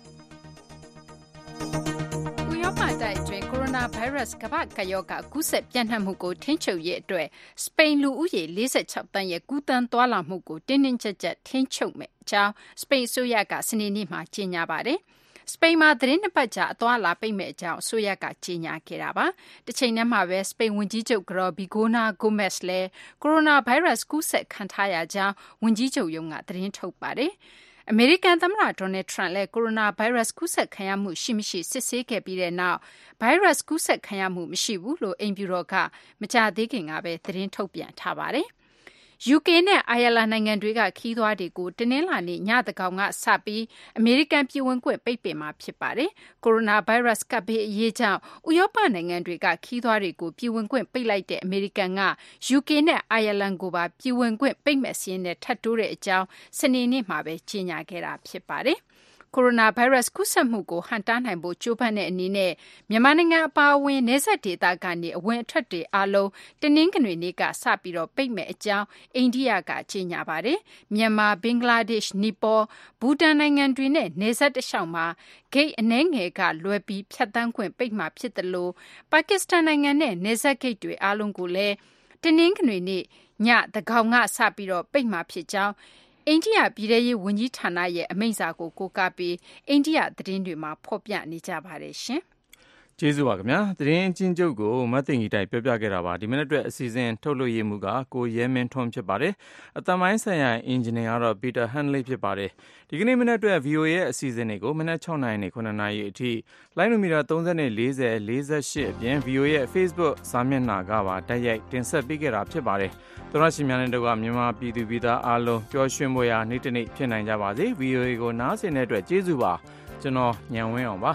ဥရောပတိုက်အတွင်းကိုရိုနာဗိုင်းရပ်စ်ကမ္ဘာ့ကပ်ရောဂါကူးစက်ပြန့်နှံ့မှုကိုထိန်းချုပ်ရေးအတွက်စပိန်လူဦးရေ၄၆တန်းရဲ့ကူးသန်းသွားလာမှုကိုတင်းတင်းကျပ်ကျပ်ထိန်းချုပ်မယ်အကြောင်းစပိန်အစိုးရကစနေနေ့မှာကြေညာပါတယ်စပိန်မှာသတင်းနှစ်ပတ်ကြာအသွားအလာပိတ်မဲ့အကြောင်းအစိုးရကကြေညာခဲ့တာပါ။တစ်ချိန်တည်းမှာပဲစပိန်ဝန်ကြီးချုပ်ကတော်ဘီဂိုနာဂိုမက်စ်လည်းကိုရိုနာဗိုင်းရပ်စ်ကူးစက်ခံထားရကြောင်းဝန်ကြီးချုပ်ရုံးကသတင်းထုတ်ပါတယ်။အမေရိကန်သမ္မတဒေါ်နယ်ထရန့်လည်းကိုရိုနာဗိုင်းရပ်စ်ကူးစက်ခံရမှုရှိမရှိစစ်ဆေးခဲ့ပြီးတဲ့နောက်ဗိုင်းရပ်စ်ကူးစက်ခံရမှုမရှိဘူးလို့အိမ်ဖြူတော်ကမကြာသေးခင်ကပဲသတင်းထုတ်ပြန်ထားပါတယ်။ယူကေနဲ့အိုင်ယာလန်နိုင်ငံတွေကခီးသွားတွေကိုတင်းနှင်းလာနေညတကောင်ကစပြီးအမေရိကန်ပြည်ဝင်ခွင့်ပိတ်ပင်မှာဖြစ်ပါတယ်။ကိုရိုနာဗိုင်းရပ်စ်ကပ်ဘေးအရေးကြောင့်ဥရောပနိုင်ငံတွေကခီးသွားတွေကိုပြည်ဝင်ခွင့်ပိတ်လိုက်တဲ့အမေရိကန်ကယူကေနဲ့အိုင်ယာလန်ကိုပါပြည်ဝင်ခွင့်ပိတ်မဲ့စီးရင်နဲ့ထပ်တိုးတဲ့အကြောင်းစနေနေ့မှာပဲကြေညာခဲ့တာဖြစ်ပါတယ်။ကိုရိုနာဗိုင်းရပ်စ်ကူးစက်မှုကိုဟန့်တားနိုင်ဖို့ကြိုးပမ်းတဲ့အနေနဲ့မြန်မာနိုင်ငံအပါအဝင်နယ်စပ်ဒေသကနေအဝင်အထွက်တွေအားလုံးတနင်္ဂနွေနေ့ကစပြီးတော့ပိတ်မဲ့အကြောင်းအိန္ဒိယကကြေညာပါတယ်။မြန်မာ၊ဘင်္ဂလားဒေ့ရှ်၊နီပေါ၊ဘူတန်နိုင်ငံတွေနဲ့နယ်စပ်တစ်လျှောက်မှာဂိတ်အနည်းငယ်ကလွဲပြီးဖြတ်သန်းခွင့်ပိတ်မှာဖြစ်တယ်လို့ပါကစ္စတန်နိုင်ငံနဲ့နယ်စပ်ဂိတ်တွေအားလုံးကိုလည်းတနင်္ဂနွေနေ့ညသန်းခေါင်ကစပြီးတော့ပိတ်မှာဖြစ်ကြောင်းအိန္ဒိယပြည်ထရေးဝန်ကြီးဌာနရဲ့အမိန့်စာကိုကိုးကားပြီးအိန္ဒိယသတင်းတွေမှာဖော်ပြနေကြပါတယ်ရှင်။ကျေးဇူးပါခင်ဗျာသတင်းချင်းချုပ်ကိုမတ်တင်ကြီးတိုင်ပြောပြခဲ့တာပါဒီမိနစ်အတွက်အစီအစဉ်ထုတ်လွှင့်ရမှုကကိုရဲမင်းထွန်းဖြစ်ပါတယ်အတမိုင်းဆိုင်ရာအင်ဂျင်နီယာကတော့ပီတာဟန်လီဖြစ်ပါတယ်ဒီကနေ့မိနစ်အတွက် ဗီအိုအေ ရဲ့အစီအစဉ်တွေကိုမိနစ်၆နာရီနဲ့ခုနစ်နာရီအထိလိုင်းနိုမီတာသုံး၀ ၄၀ ၄၈အပြင် ဗီအိုအေ ရဲ့ Facebook စာမျက်နှာကပါတိုက်ရိုက်တင်ဆက်ပေးခဲ့တာဖြစ်ပါတယ်သောရရှိများနဲ့တော့မြန်မာပြည်သူပြည်သားအားလုံးပျော်ရွှင်ပွဲရာနေ့တစ်နေ့ဖြစ်နိုင်ကြပါစေ ဗီအိုအေ ကိုနားဆင်တဲ့အတွက်ကျေးဇူးပါကျွန်တော်ညံဝင်းအောင်ပါ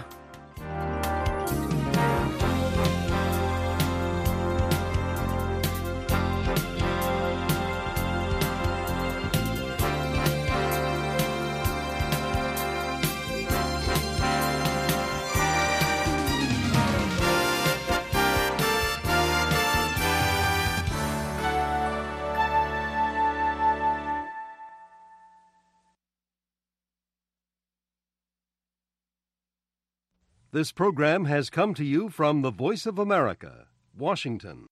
This program has come to you from the Voice of America, Washington.